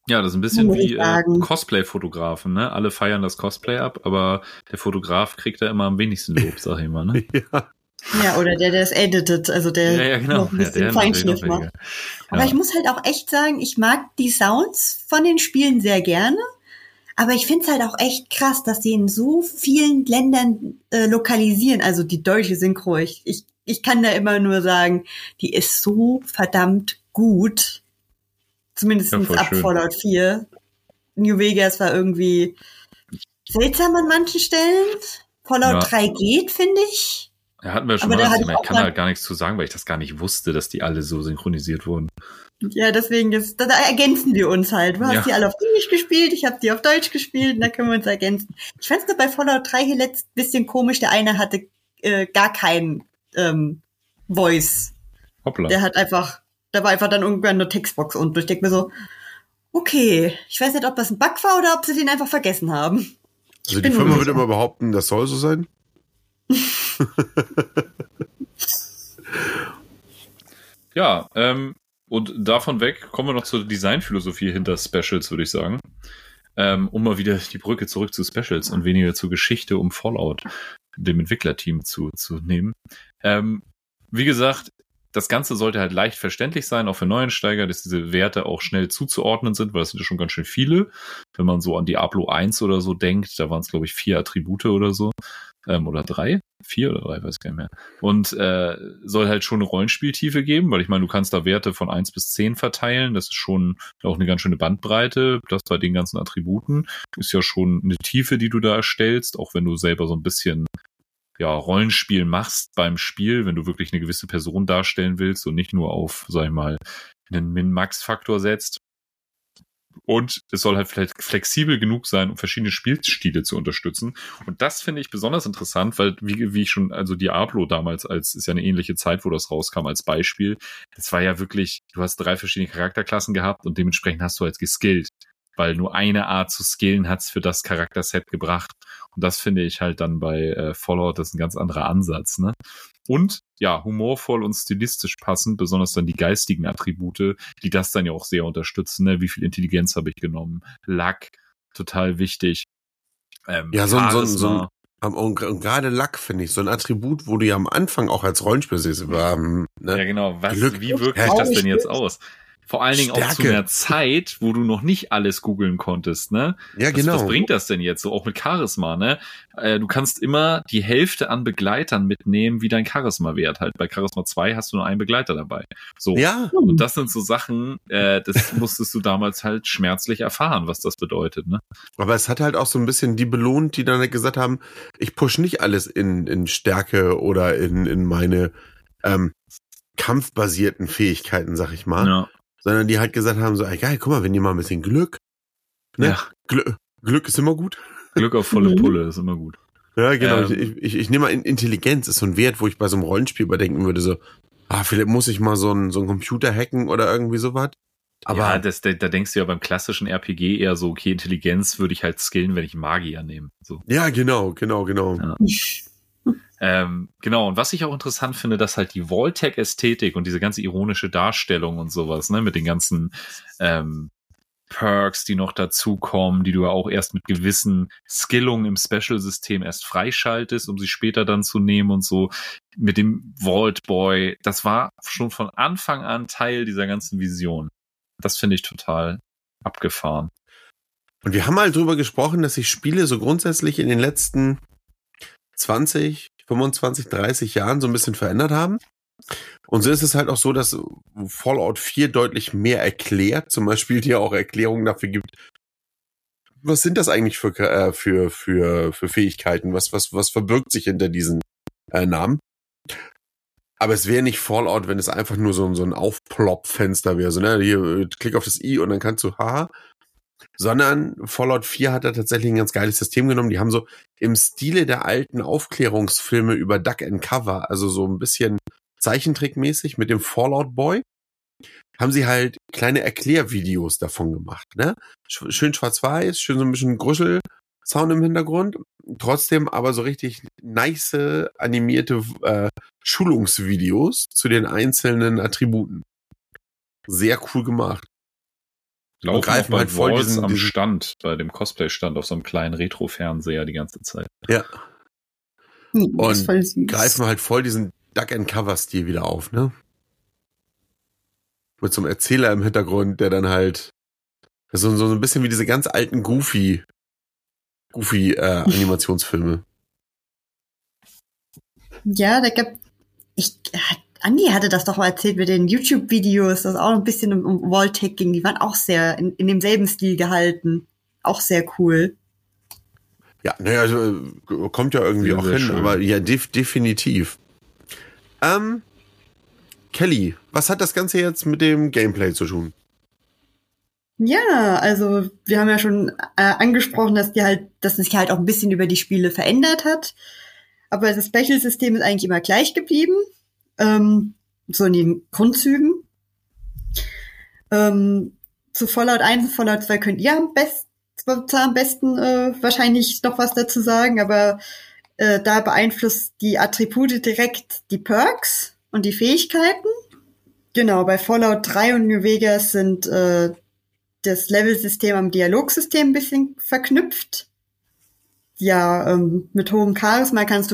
Ja, das ist ein bisschen Muss ich wie sagen. Cosplay-Fotografen, ne? Alle feiern das Cosplay ab, aber der Fotograf kriegt da immer am wenigsten Lob, sag ich mal, ne? Ja. Ja, oder der es editet, also der Ja, genau. noch ein Ja, bisschen der natürlich noch Feinschliff macht. weniger. Aber Ja. ich muss halt auch echt sagen, ich mag die Sounds von den Spielen sehr gerne. Aber ich finde es halt auch echt krass, dass sie in so vielen Ländern lokalisieren. Also die deutsche Synchro. Ich kann da immer nur sagen, die ist so verdammt gut. Zumindest Ja, voll ab schön. Fallout 4. New Vegas war irgendwie seltsam an manchen Stellen. Fallout Ja. 3 geht, finde ich. Ja, hatten wir schon Aber mal da das hatte Thema. ich Ich auch kann mal- halt gar nichts zu sagen, weil ich das gar nicht wusste, dass die alle so synchronisiert wurden. Ja, deswegen da ergänzen wir uns halt. Du hast Ja. die alle auf Englisch gespielt, ich habe die auf Deutsch gespielt und da können wir uns ergänzen. Ich fand's nur bei Fallout 3 hier letzt bisschen komisch. Der eine hatte gar keinen Voice. Hoppla. Da war einfach dann irgendwann eine Textbox unten. Ich denke mir so, okay, ich weiß nicht, ob das ein Bug war oder ob sie den einfach vergessen haben. Also die bin Firma unsicher. würde immer behaupten, das soll so sein. Ja, und davon weg kommen wir noch zur Designphilosophie hinter Specials, würde ich sagen. Um mal wieder die Brücke zurück zu Specials und weniger zur Geschichte um Fallout, dem Entwicklerteam zu nehmen. Wie gesagt, das Ganze sollte halt leicht verständlich sein, auch für Neuensteiger, dass diese Werte auch schnell zuzuordnen sind, weil das sind ja schon ganz schön viele. Wenn man so an Diablo 1 oder so denkt, da waren es, glaube ich, 4 Attribute oder so. Oder 3? 4 oder 3, weiß ich gar nicht mehr. Und soll halt schon eine Rollenspieltiefe geben, weil ich meine, du kannst da Werte von 1 bis 10 verteilen. Das ist schon auch eine ganz schöne Bandbreite. Das bei den ganzen Attributen ist ja schon eine Tiefe, die du da erstellst, auch wenn du selber so ein bisschen Rollenspiel machst beim Spiel, wenn du wirklich eine gewisse Person darstellen willst und nicht nur auf, sag ich mal, einen Min-Max-Faktor setzt. Und es soll halt vielleicht flexibel genug sein, um verschiedene Spielstile zu unterstützen. Und das finde ich besonders interessant, weil, wie ich schon, also Diablo damals, ist ja eine ähnliche Zeit, wo das rauskam als Beispiel. Es war ja wirklich, du hast 3 verschiedene Charakterklassen gehabt und dementsprechend hast du halt geskillt. Weil nur eine Art zu skillen hat's für das Charakterset gebracht. Und das finde ich halt dann bei Fallout, das ist ein ganz anderer Ansatz, ne? Und ja, humorvoll und stilistisch passend, besonders dann die geistigen Attribute, die das dann ja auch sehr unterstützen, ne? Wie viel Intelligenz habe ich genommen? Luck, total wichtig. Ja, Charisma. und gerade Luck finde ich, so ein Attribut, wo du ja am Anfang auch als Rollenspiel siehst, Ja, ne? genau. Glück. Wie wirkt sich das denn jetzt aus? Vor allen Dingen auch zu Stärke. einer Zeit, wo du noch nicht alles googeln konntest, ne? Ja, genau. Was bringt das denn jetzt? So auch mit Charisma, ne? Du kannst immer die Hälfte an Begleitern mitnehmen, wie dein Charisma-Wert. Halt bei Charisma 2 hast du nur einen Begleiter dabei. So. Ja, Und das sind so Sachen, das musstest du damals halt schmerzlich erfahren, was das bedeutet, ne? aber es hat halt auch so ein bisschen die belohnt, die dann halt gesagt haben, ich push nicht alles in Stärke oder in meine kampfbasierten Fähigkeiten, sag ich mal. Ja. Sondern die halt gesagt haben, so, ey, geil, guck mal, wir nehmen mal ein bisschen Glück. Ne? Ja. Glück ist immer gut. Glück auf volle Pulle ist immer gut. Ja, genau. Ich nehme mal Intelligenz, ist so ein Wert, wo ich bei so einem Rollenspiel überdenken würde, so, vielleicht muss ich mal so einen Computer hacken oder irgendwie sowas. Aber ja, da denkst du ja beim klassischen RPG eher so, okay, Intelligenz würde ich halt skillen, wenn ich Magier nehme. So. ja, genau. Ja. Genau, und was ich auch interessant finde, dass halt die Vault-Tech-Ästhetik und diese ganze ironische Darstellung und sowas, ne, mit den ganzen Perks, die noch dazukommen, die du ja auch erst mit gewissen Skillungen im Special-System erst freischaltest, um sie später dann zu nehmen und so, mit dem Vault Boy, das war schon von Anfang an Teil dieser ganzen Vision. Das finde ich total abgefahren. Und wir haben halt drüber gesprochen, dass sich Spiele so grundsätzlich in den letzten 20, 25, 30 Jahren so ein bisschen verändert haben. Und so ist es halt auch so, dass Fallout 4 deutlich mehr erklärt, zum Beispiel dir auch Erklärungen dafür gibt, was sind das eigentlich für Fähigkeiten, was verbirgt sich hinter diesen Namen. Aber es wäre nicht Fallout, wenn es einfach nur so ein Aufplopp-Fenster wäre, so, ne, hier, klick auf das I und dann kannst du, haha. Sondern Fallout 4 hat da tatsächlich ein ganz geiles System genommen. Die haben so im Stile der alten Aufklärungsfilme über Duck and Cover, also so ein bisschen Zeichentrickmäßig mit dem Fallout Boy, haben sie halt kleine Erklärvideos davon gemacht, ne? Schön schwarz-weiß, schön so ein bisschen Gruschel-Sound im Hintergrund. Trotzdem aber so richtig nice animierte Schulungsvideos zu den einzelnen Attributen. Sehr cool gemacht. Laufen greifen auch bei halt voll Walls diesen- am diesen- Stand, bei dem Cosplay-Stand auf so einem kleinen Retro-Fernseher die ganze Zeit. Ja. Das ist Und voll süß. greifen halt voll diesen Duck-and-Cover-Stil wieder auf, ne? Mit so einem Erzähler im Hintergrund, der dann halt so ein bisschen wie diese ganz alten Goofy-Animationsfilme. Ja, Andi hatte das doch mal erzählt mit den YouTube-Videos, das auch ein bisschen um Walltagging, die waren auch sehr in demselben Stil gehalten. Auch sehr cool. Ja, naja, also kommt ja irgendwie Sehr, auch sehr hin, schön. aber ja, definitiv. Kelly, was hat das Ganze jetzt mit dem Gameplay zu tun? Ja, also wir haben ja schon angesprochen, dass sich halt auch ein bisschen über die Spiele verändert hat. Aber das Special-System ist eigentlich immer gleich geblieben. So in den Grundzügen. Zu Fallout 1 und Fallout 2 könnt ihr am besten wahrscheinlich noch was dazu sagen, aber da beeinflusst die Attribute direkt die Perks und die Fähigkeiten. Genau, bei Fallout 3 und New Vegas sind das Level-System am Dialogsystem ein bisschen verknüpft. Ja, mit hohem Charisma kannst du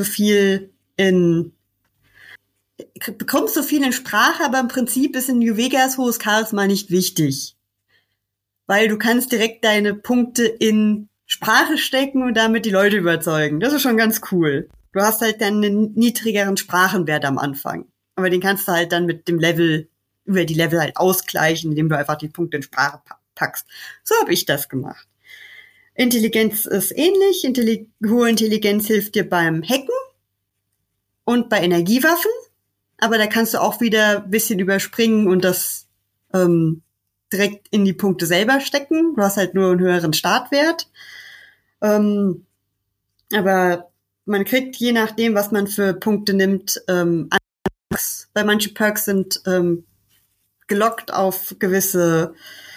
bekommst du viel in Sprache, aber im Prinzip ist in New Vegas hohes Charisma nicht wichtig. Weil du kannst direkt deine Punkte in Sprache stecken und damit die Leute überzeugen. Das ist schon ganz cool. Du hast halt dann einen niedrigeren Sprachenwert am Anfang. Aber den kannst du halt dann mit dem Level, über die Level halt ausgleichen, indem du einfach die Punkte in Sprache packst. So habe ich das gemacht. Intelligenz ist ähnlich. Hohe Intelligenz hilft dir beim Hacken und bei Energiewaffen. Aber da kannst du auch wieder ein bisschen überspringen und das direkt in die Punkte selber stecken. Du hast halt nur einen höheren Startwert. Aber man kriegt, je nachdem, was man für Punkte nimmt, Perks. Weil manche Perks sind gelockt auf gewisse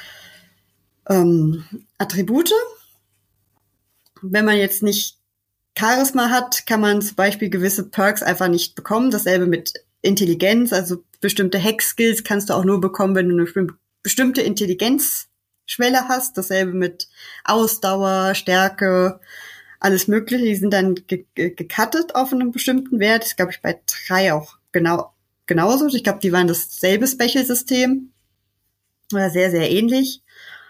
Attribute. Wenn man jetzt nicht Charisma hat, kann man zum Beispiel gewisse Perks einfach nicht bekommen. Dasselbe mit Intelligenz, also bestimmte Hack-Skills kannst du auch nur bekommen, wenn du eine bestimmte Intelligenzschwelle hast. Dasselbe mit Ausdauer, Stärke, alles Mögliche. Die sind dann gecuttet auf einen bestimmten Wert. Das glaube ich bei 3 auch genauso. Ich glaube, die waren dasselbe Special-System. Oder sehr, sehr ähnlich.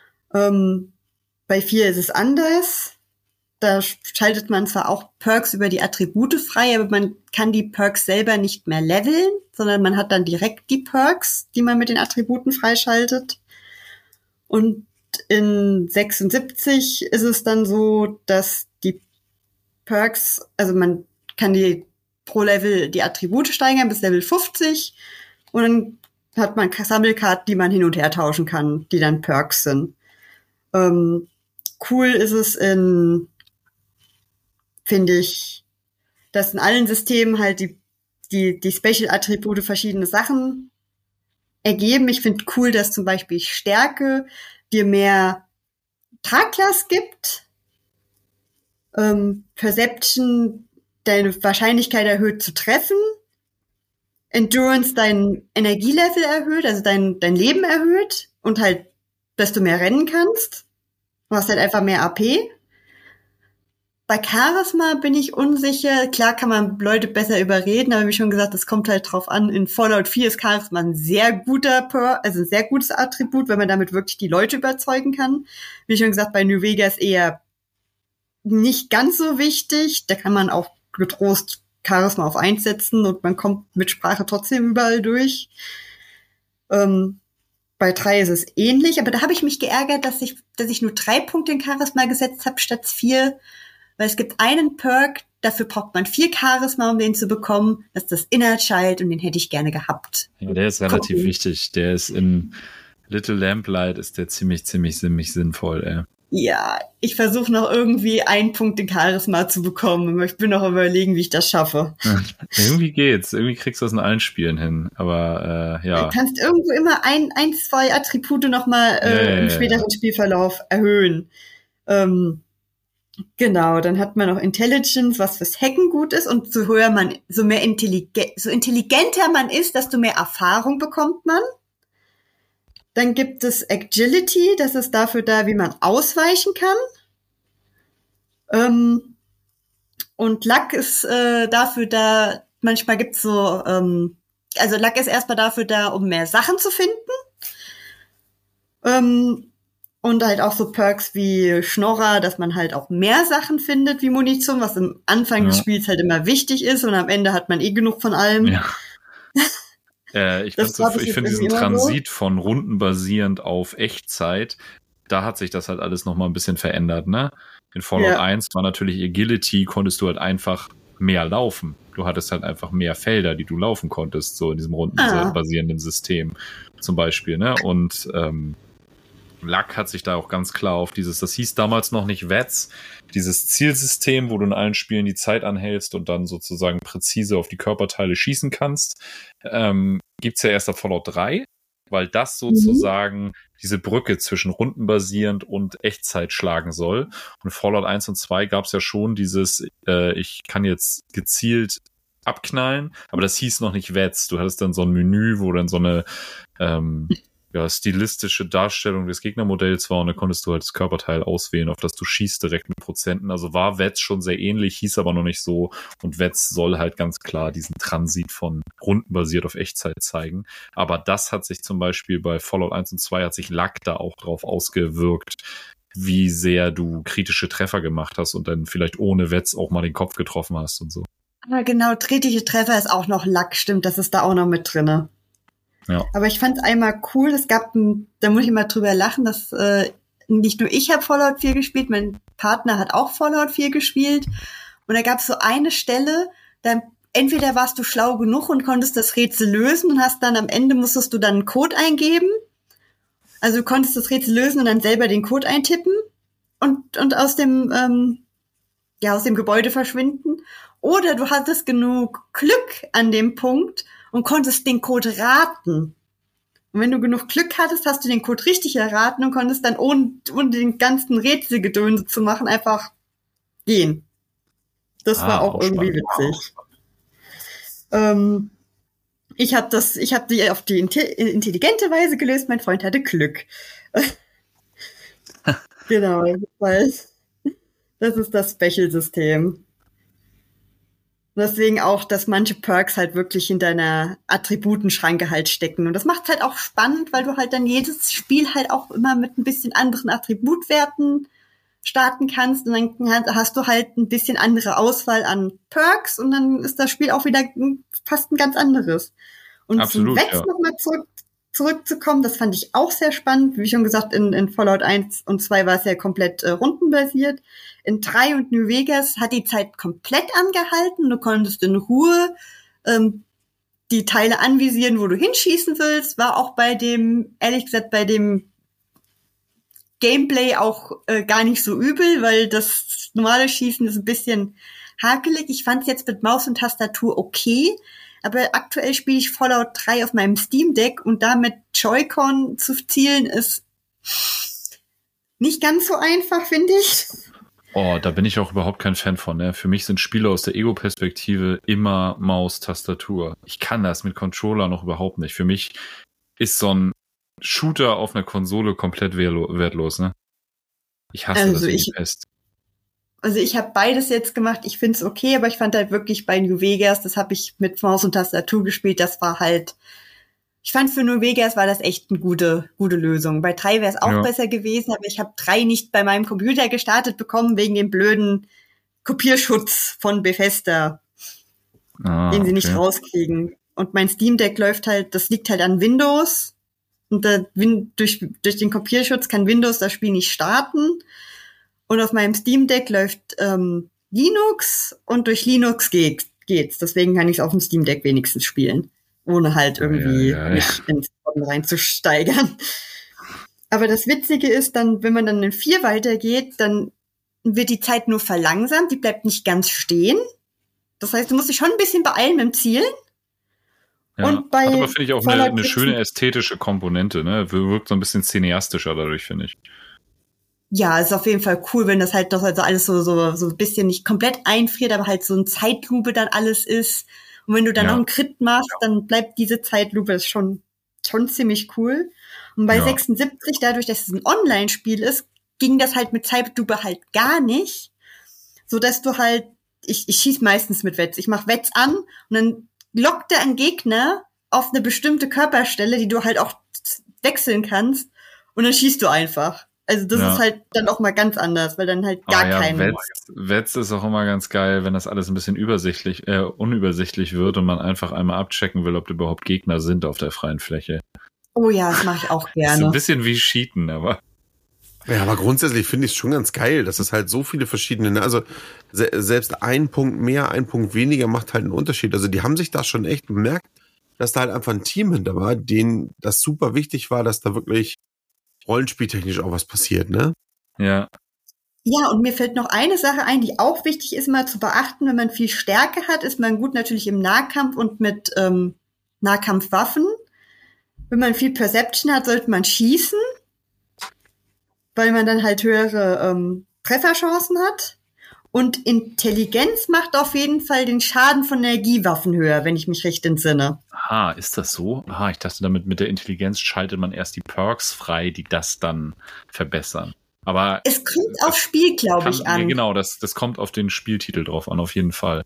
Bei 4 ist es anders. Da schaltet man zwar auch Perks über die Attribute frei, aber man kann die Perks selber nicht mehr leveln, sondern man hat dann direkt die Perks, die man mit den Attributen freischaltet. Und in 76 ist es dann so, dass die Perks, also man kann pro Level die Attribute steigern bis Level 50 und dann hat man Sammelkarten, die man hin und her tauschen kann, die dann Perks sind. Cool ist es finde ich, dass in allen Systemen halt die Special-Attribute verschiedene Sachen ergeben. Ich finde cool, dass zum Beispiel Stärke dir mehr Traglast gibt. Perception deine Wahrscheinlichkeit erhöht zu treffen. Endurance dein Energielevel erhöht, also dein Leben erhöht und halt, dass du mehr rennen kannst. Du hast halt einfach mehr AP. Bei Charisma bin ich unsicher. Klar kann man Leute besser überreden, aber wie schon gesagt, das kommt halt drauf an. In Fallout 4 ist Charisma ein sehr ein sehr gutes Attribut, wenn man damit wirklich die Leute überzeugen kann. Wie schon gesagt, bei New Vegas eher nicht ganz so wichtig. Da kann man auch getrost Charisma auf 1 setzen und man kommt mit Sprache trotzdem überall durch. Bei 3 ist es ähnlich, aber da habe ich mich geärgert, dass ich nur 3 Punkte in Charisma gesetzt habe statt 4. Weil es gibt einen Perk, dafür braucht man 4 Charisma, um den zu bekommen. Das ist das Inner Child und den hätte ich gerne gehabt. Ja, der ist relativ wichtig. Der ist in Little Lamplight ist der ziemlich sinnvoll, ey. Ja, ich versuche noch irgendwie einen Punkt in Charisma zu bekommen. Ich bin noch überlegen, wie ich das schaffe. Irgendwie geht's. Irgendwie kriegst du das in allen Spielen hin. Aber ja. Du kannst irgendwo immer 2 Attribute nochmal im späteren Spielverlauf erhöhen. Genau, dann hat man noch Intelligence, was fürs Hacken gut ist, und so intelligenter man ist, desto mehr Erfahrung bekommt man. Dann gibt es Agility, das ist dafür da, wie man ausweichen kann. Und Luck ist dafür da, manchmal gibt's so, also Luck ist erstmal dafür da, um mehr Sachen zu finden. Und halt auch so Perks wie Schnorrer, dass man halt auch mehr Sachen findet wie Munition, was am Anfang des Spiels halt immer wichtig ist und am Ende hat man genug von allem. Ja. Ich finde diesen Transit von rundenbasierend auf Echtzeit, da hat sich das halt alles nochmal ein bisschen verändert, ne? In Fallout 1 war natürlich Agility, konntest du halt einfach mehr laufen. Du hattest halt einfach mehr Felder, die du laufen konntest, so in diesem rundenbasierenden System zum Beispiel, ne? Und Luck hat sich da auch ganz klar auf das hieß damals noch nicht VETS, dieses Zielsystem, wo du in allen Spielen die Zeit anhältst und dann sozusagen präzise auf die Körperteile schießen kannst, gibt's ja erst auf Fallout 3, weil das sozusagen diese Brücke zwischen rundenbasierend und Echtzeit schlagen soll. Und Fallout 1 und 2 gab's ja schon dieses, ich kann jetzt gezielt abknallen, aber das hieß noch nicht VETS. Du hattest dann so ein Menü, wo dann so eine stilistische Darstellung des Gegnermodells war und dann konntest du halt das Körperteil auswählen, auf das du schießt, direkt mit Prozenten. Also war VETS schon sehr ähnlich, hieß aber noch nicht so. Und VETS soll halt ganz klar diesen Transit von rundenbasiert auf Echtzeit zeigen. Aber das hat sich zum Beispiel bei Fallout 1 und 2 hat sich Luck da auch drauf ausgewirkt, wie sehr du kritische Treffer gemacht hast und dann vielleicht ohne VETS auch mal den Kopf getroffen hast und so. Ah, genau, kritische Treffer ist auch noch Luck, stimmt, das ist da auch noch mit drinne. Ja. Aber ich fand es einmal cool, da muss ich mal drüber lachen, dass nicht nur ich habe Fallout 4 gespielt, mein Partner hat auch Fallout 4 gespielt und da gab es so eine Stelle, da entweder warst du schlau genug und konntest das Rätsel lösen und hast dann am Ende musstest du dann einen Code eingeben, also du konntest das Rätsel lösen und dann selber den Code eintippen und aus dem Gebäude verschwinden, oder du hattest genug Glück an dem Punkt und konntest den Code raten. Und wenn du genug Glück hattest, hast du den Code richtig erraten und konntest dann ohne den ganzen Rätselgedönse zu machen einfach gehen. Das war auch irgendwie witzig. Ich habe die auf die intelligente Weise gelöst. Mein Freund hatte Glück. Genau, das ist das Special-System. Deswegen auch, dass manche Perks halt wirklich in deiner Attributenschranke halt stecken. Und das macht halt auch spannend, weil du halt dann jedes Spiel halt auch immer mit ein bisschen anderen Attributwerten starten kannst. Und dann hast du halt ein bisschen andere Auswahl an Perks und dann ist das Spiel auch wieder fast ein ganz anderes. Und zum VETS nochmal zurückzukommen, das fand ich auch sehr spannend. Wie schon gesagt, in Fallout 1 und 2 war es ja komplett rundenbasiert. In 3 und New Vegas hat die Zeit komplett angehalten. Du konntest in Ruhe die Teile anvisieren, wo du hinschießen willst. War auch ehrlich gesagt, bei dem Gameplay auch gar nicht so übel, weil das normale Schießen ist ein bisschen hakelig. Ich fand es jetzt mit Maus und Tastatur okay. Aber aktuell spiele ich Fallout 3 auf meinem Steam Deck und da mit Joy-Con zu zielen ist nicht ganz so einfach, finde ich. Oh, da bin ich auch überhaupt kein Fan von. Ne? Für mich sind Spiele aus der Ego-Perspektive immer Maus, Tastatur. Ich kann das mit Controller noch überhaupt nicht. Für mich ist so ein Shooter auf einer Konsole komplett wertlos. Ne? Ich hasse das wie Pest. Also ich habe beides jetzt gemacht. Ich find's okay, aber ich fand halt wirklich bei New Vegas, das habe ich mit Maus und Tastatur gespielt, das war halt, ich fand für New Vegas war das echt eine gute Lösung. Bei 3 wäre es auch besser gewesen, aber ich habe 3 nicht bei meinem Computer gestartet bekommen, wegen dem blöden Kopierschutz von Bethesda, den sie nicht rauskriegen. Und mein Steam Deck das liegt halt an Windows und durch den Kopierschutz kann Windows das Spiel nicht starten. Und auf meinem Steam Deck läuft Linux und durch Linux geht's. Deswegen kann ich es auf dem Steam Deck wenigstens spielen, ohne halt irgendwie mich ins Boden reinzusteigern. Aber das Witzige ist dann, wenn man dann in 4 weitergeht, dann wird die Zeit nur verlangsamt, die bleibt nicht ganz stehen. Das heißt, du musst dich schon ein bisschen beeilen mit dem Zielen. Ja, und hat aber, finde ich, auch eine schöne ästhetische Komponente, ne? Wirkt so ein bisschen cineastischer dadurch, finde ich. Ja, ist auf jeden Fall cool, wenn das halt doch also alles so ein bisschen nicht komplett einfriert, aber halt so ein Zeitlupe dann alles ist. Und wenn du dann noch einen Crit machst, dann bleibt diese Zeitlupe, ist schon ziemlich cool. Und bei Ja. 76, dadurch, dass es ein Online-Spiel ist, ging das halt mit Cyberduper halt gar nicht. So dass du halt, ich schieß meistens mit Wets. Ich mach Wets an und dann lockt er einen Gegner auf eine bestimmte Körperstelle, die du halt auch wechseln kannst und dann schießt du einfach. Also das Ja. ist halt dann auch mal ganz anders, weil dann halt gar kein... Wets ist auch immer ganz geil, wenn das alles ein bisschen unübersichtlich wird und man einfach einmal abchecken will, ob da überhaupt Gegner sind auf der freien Fläche. Oh ja, das mache ich auch Ist so ein gerne. bisschen wie Cheaten, aber Ja, aber grundsätzlich finde ich es schon ganz geil, dass es halt so viele verschiedene, ne? Also selbst ein Punkt mehr, ein Punkt weniger macht halt einen Unterschied. Also die haben sich da schon echt bemerkt, dass da halt einfach ein Team hinter war, denen das super wichtig war, dass da wirklich rollenspieltechnisch auch was passiert, ne? ja. Ja, und mir fällt noch eine Sache ein, die auch wichtig ist, mal zu beachten, wenn man viel Stärke hat, ist man gut natürlich im Nahkampf und mit Nahkampfwaffen. Wenn man viel Perception hat, sollte man schießen, weil man dann halt höhere Trefferchancen hat. Und Intelligenz macht auf jeden Fall den Schaden von Energiewaffen höher, wenn ich mich recht entsinne. Aha, ist das so? Aha, ich dachte damit, mit der Intelligenz schaltet man erst die Perks frei, die das dann verbessern. Aber Es kommt aufs Spiel, glaube ich, an. Ja, genau, das kommt auf den Spieltitel drauf an, auf jeden Fall.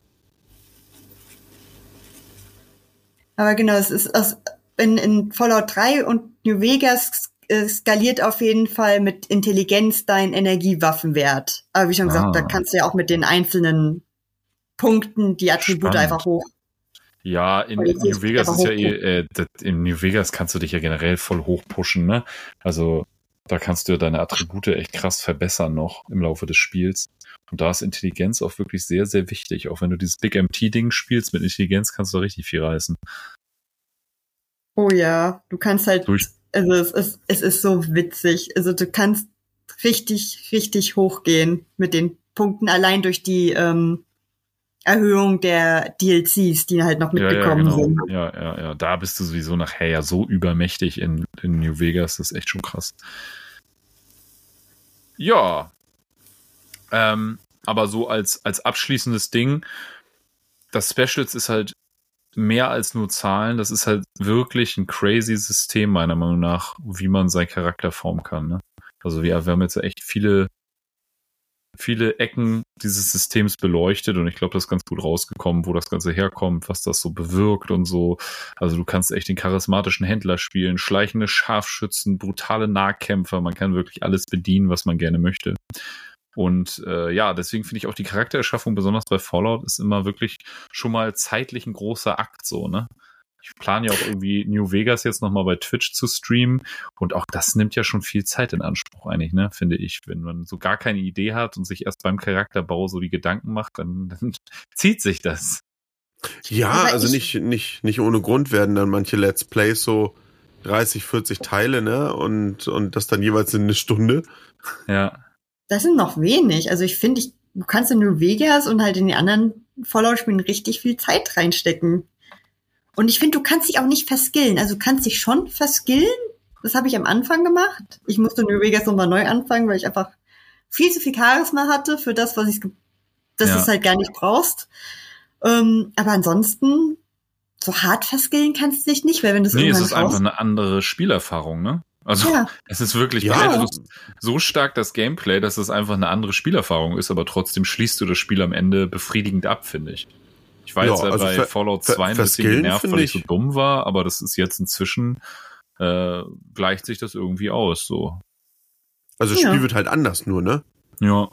Aber genau, es ist in Fallout 3 und New Vegas skaliert auf jeden Fall mit Intelligenz dein Energiewaffenwert. Aber wie schon gesagt, da kannst du ja auch mit den einzelnen Punkten die Attribute Spannend. einfach hoch. Ja, in New Vegas ist ja in New Vegas kannst du dich ja generell voll hoch pushen, ne? Also da kannst du deine Attribute echt krass verbessern noch im Laufe des Spiels. Und da ist Intelligenz auch wirklich sehr, sehr wichtig. Auch wenn du dieses Big MT-Ding spielst, mit Intelligenz kannst du richtig viel reißen. Oh ja, du kannst halt, also es ist so witzig. Also du kannst richtig, richtig hochgehen mit den Punkten, allein durch die Erhöhung der DLCs, die halt noch mitgekommen sind. Ja, da bist du sowieso nachher ja so übermächtig in New Vegas, das ist echt schon krass. Ja, aber so als abschließendes Ding, das Specials ist halt mehr als nur Zahlen, das ist halt wirklich ein crazy System, meiner Meinung nach, wie man seinen Charakter formen kann. Ne? Also wir haben jetzt echt viele Ecken dieses Systems beleuchtet und ich glaube, das ist ganz gut rausgekommen, wo das Ganze herkommt, was das so bewirkt und so. Also du kannst echt den charismatischen Händler spielen, schleichende Scharfschützen, brutale Nahkämpfer, man kann wirklich alles bedienen, was man gerne möchte. Und deswegen finde ich auch die Charaktererschaffung, besonders bei Fallout, ist immer wirklich schon mal zeitlich ein großer Akt so, ne? Ich plane ja auch irgendwie New Vegas jetzt nochmal bei Twitch zu streamen und auch das nimmt ja schon viel Zeit in Anspruch eigentlich, ne, finde ich. Wenn man so gar keine Idee hat und sich erst beim Charakterbau so die Gedanken macht, dann zieht sich das. Ja, also nicht ohne Grund werden dann manche Let's Plays so 30, 40 Teile, ne, und das dann jeweils in eine Stunde. Ja. Das sind noch wenig. Also ich finde, du kannst in New Vegas und halt in die anderen Fallout-Spielen richtig viel Zeit reinstecken. Und ich finde, du kannst dich auch nicht verskillen. Also du kannst dich schon verskillen. Das habe ich am Anfang gemacht. Ich musste New Vegas nochmal neu anfangen, weil ich einfach viel zu viel Charisma hatte für das, was du es halt gar nicht brauchst. Aber ansonsten, so hart verskillen kannst du dich nicht, weil wenn du es es ist einfach eine andere Spielerfahrung, ne? Also es ist wirklich so stark das Gameplay, dass es einfach eine andere Spielerfahrung ist, aber trotzdem schließt du das Spiel am Ende befriedigend ab, finde ich. Ich war jetzt bei Fallout 2 ein bisschen genervt, weil ich so dumm war, aber das ist jetzt inzwischen, gleicht sich das irgendwie aus, so. Also das Spiel wird halt anders nur, ne? Ja.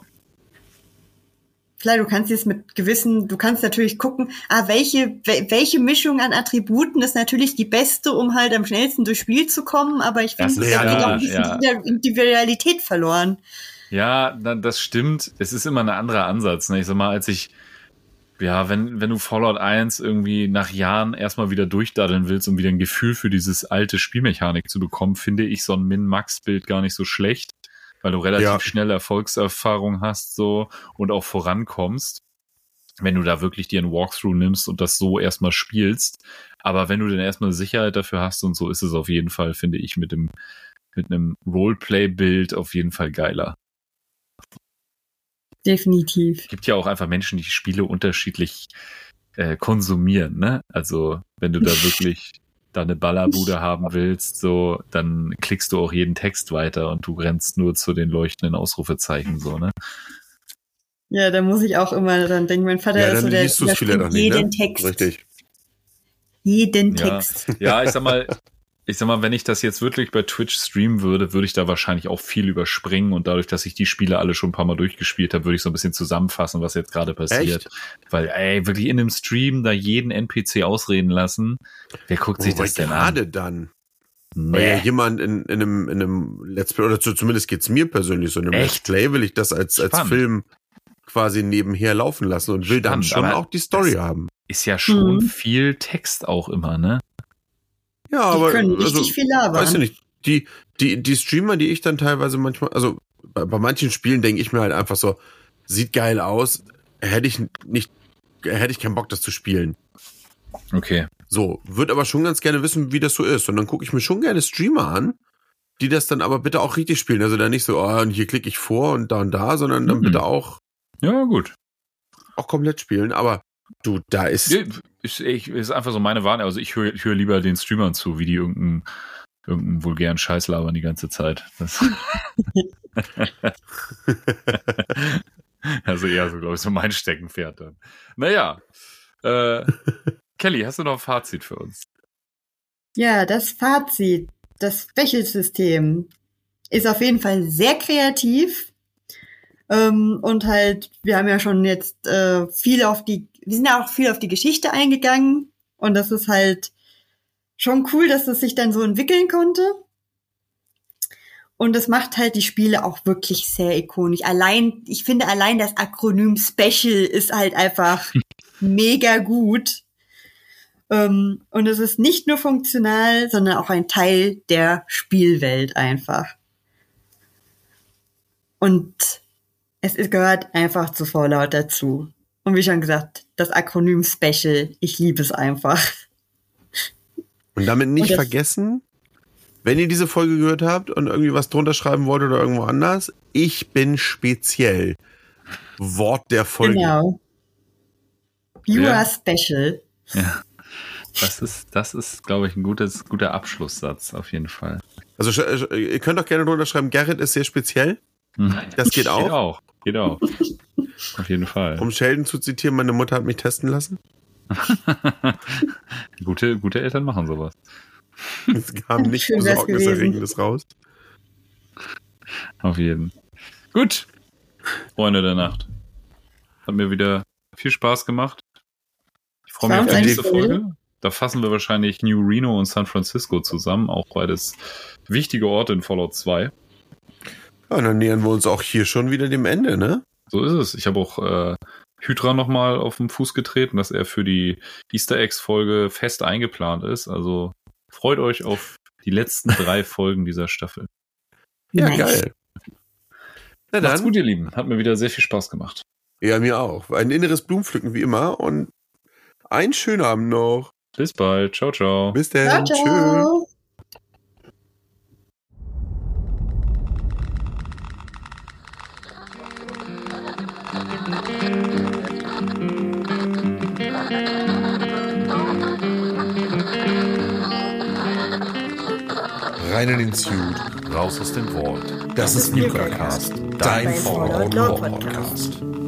Klar, du kannst du kannst natürlich gucken, welche Mischung an Attributen ist natürlich die beste, um halt am schnellsten durchs Spiel zu kommen, aber ich finde, da geht auch ein bisschen die Individualität verloren. Ja, das stimmt. Es ist immer ein anderer Ansatz, ne? Ich sag mal, wenn du Fallout 1 irgendwie nach Jahren erstmal wieder durchdaddeln willst, um wieder ein Gefühl für dieses alte Spielmechanik zu bekommen, finde ich so ein Min-Max-Bild gar nicht so schlecht, weil du relativ schnell Erfolgserfahrung hast so und auch vorankommst, wenn du da wirklich dir einen Walkthrough nimmst und das so erstmal spielst. Aber wenn du dann erstmal eine Sicherheit dafür hast und so, ist es auf jeden Fall, finde ich, mit einem Roleplay-Bild auf jeden Fall geiler. Definitiv. Gibt ja auch einfach Menschen, die Spiele unterschiedlich konsumieren, ne? Also wenn du da wirklich da eine Ballerbude haben willst, so, dann klickst du auch jeden Text weiter und du rennst nur zu den leuchtenden Ausrufezeichen, so, ne? Ja, da muss ich auch immer dran denken. Mein Vater ist so der spielt jeden ne? Text. Richtig. Jeden Text. Ja, ich sag mal, wenn ich das jetzt wirklich bei Twitch streamen würde, würde ich da wahrscheinlich auch viel überspringen und dadurch, dass ich die Spiele alle schon ein paar Mal durchgespielt habe, würde ich so ein bisschen zusammenfassen, was jetzt gerade passiert. Echt? Weil, wirklich in einem Stream da jeden NPC ausreden lassen, wer guckt sich das denn an? Gerade dann. Weil ja jemand in einem Let's Play, oder zumindest geht's mir persönlich so, in einem Let's Play will ich das als Film quasi nebenher laufen lassen und will dann schon auch die Story haben. Ist ja schon viel Text auch immer, ne? Ja, aber die können richtig viel labern. Weißt du nicht, die Streamer, die ich dann teilweise manchmal, also bei manchen Spielen denke ich mir halt einfach so, sieht geil aus, hätte ich keinen Bock, das zu spielen. Okay. So, würde aber schon ganz gerne wissen, wie das so ist. Und dann gucke ich mir schon gerne Streamer an, die das dann aber bitte auch richtig spielen. Also dann nicht so, und hier klicke ich vor und da, sondern dann bitte auch gut. Auch komplett spielen. Aber du, da ist... Ist einfach so meine Wahrnehmung. Also ich höre lieber den Streamern zu, wie die irgendeinen vulgären Scheiß labern die ganze Zeit. Also eher so, glaube ich, so mein Steckenpferd dann. Naja, Kelly, hast du noch ein Fazit für uns? Ja, das Fazit, das Special-System ist auf jeden Fall sehr kreativ. Und halt, wir haben ja schon jetzt wir sind ja auch viel auf die Geschichte eingegangen. Und das ist halt schon cool, dass es sich dann so entwickeln konnte. Und das macht halt die Spiele auch wirklich sehr ikonisch. Ich finde allein das Akronym Special ist halt einfach mega gut. Und es ist nicht nur funktional, sondern auch ein Teil der Spielwelt einfach. Und es gehört einfach zu Fallout dazu. Und wie schon gesagt, das Akronym Special, ich liebe es einfach. Und damit nicht vergessen, wenn ihr diese Folge gehört habt und irgendwie was drunter schreiben wollt oder irgendwo anders, ich bin speziell. Wort der Folge. Genau. You are special. Ja. Das ist, glaube ich, ein guter Abschlusssatz auf jeden Fall. Also ihr könnt auch gerne drunter schreiben, Gerrit ist sehr speziell. Das geht auch. Geht auch. Auf jeden Fall. Um Sheldon zu zitieren, meine Mutter hat mich testen lassen. Gute Eltern machen sowas. Es kam nichts Besorgniserregendes raus. Auf jeden. Gut. Freunde der Nacht. Hat mir wieder viel Spaß gemacht. Ich freue mich auf die nächste Folge. Da fassen wir wahrscheinlich New Reno und San Francisco zusammen. Auch beides wichtige Orte in Fallout 2. Ja, und dann nähern wir uns auch hier schon wieder dem Ende, ne? So ist es. Ich habe auch Hydra nochmal auf den Fuß getreten, dass er für die Easter Eggs-Folge fest eingeplant ist. Also freut euch auf die letzten 3 Folgen dieser Staffel. Ja, nice. Geil. Na dann. Macht's gut, ihr Lieben. Hat mir wieder sehr viel Spaß gemacht. Ja, mir auch. Ein inneres Blumenpflücken wie immer und einen schönen Abend noch. Bis bald. Ciao, ciao. Bis dann. Ciao. Tschüss. Rein in den Suit, raus aus dem Wort. Das ist NukaCast, dein Fallout Lore Podcast.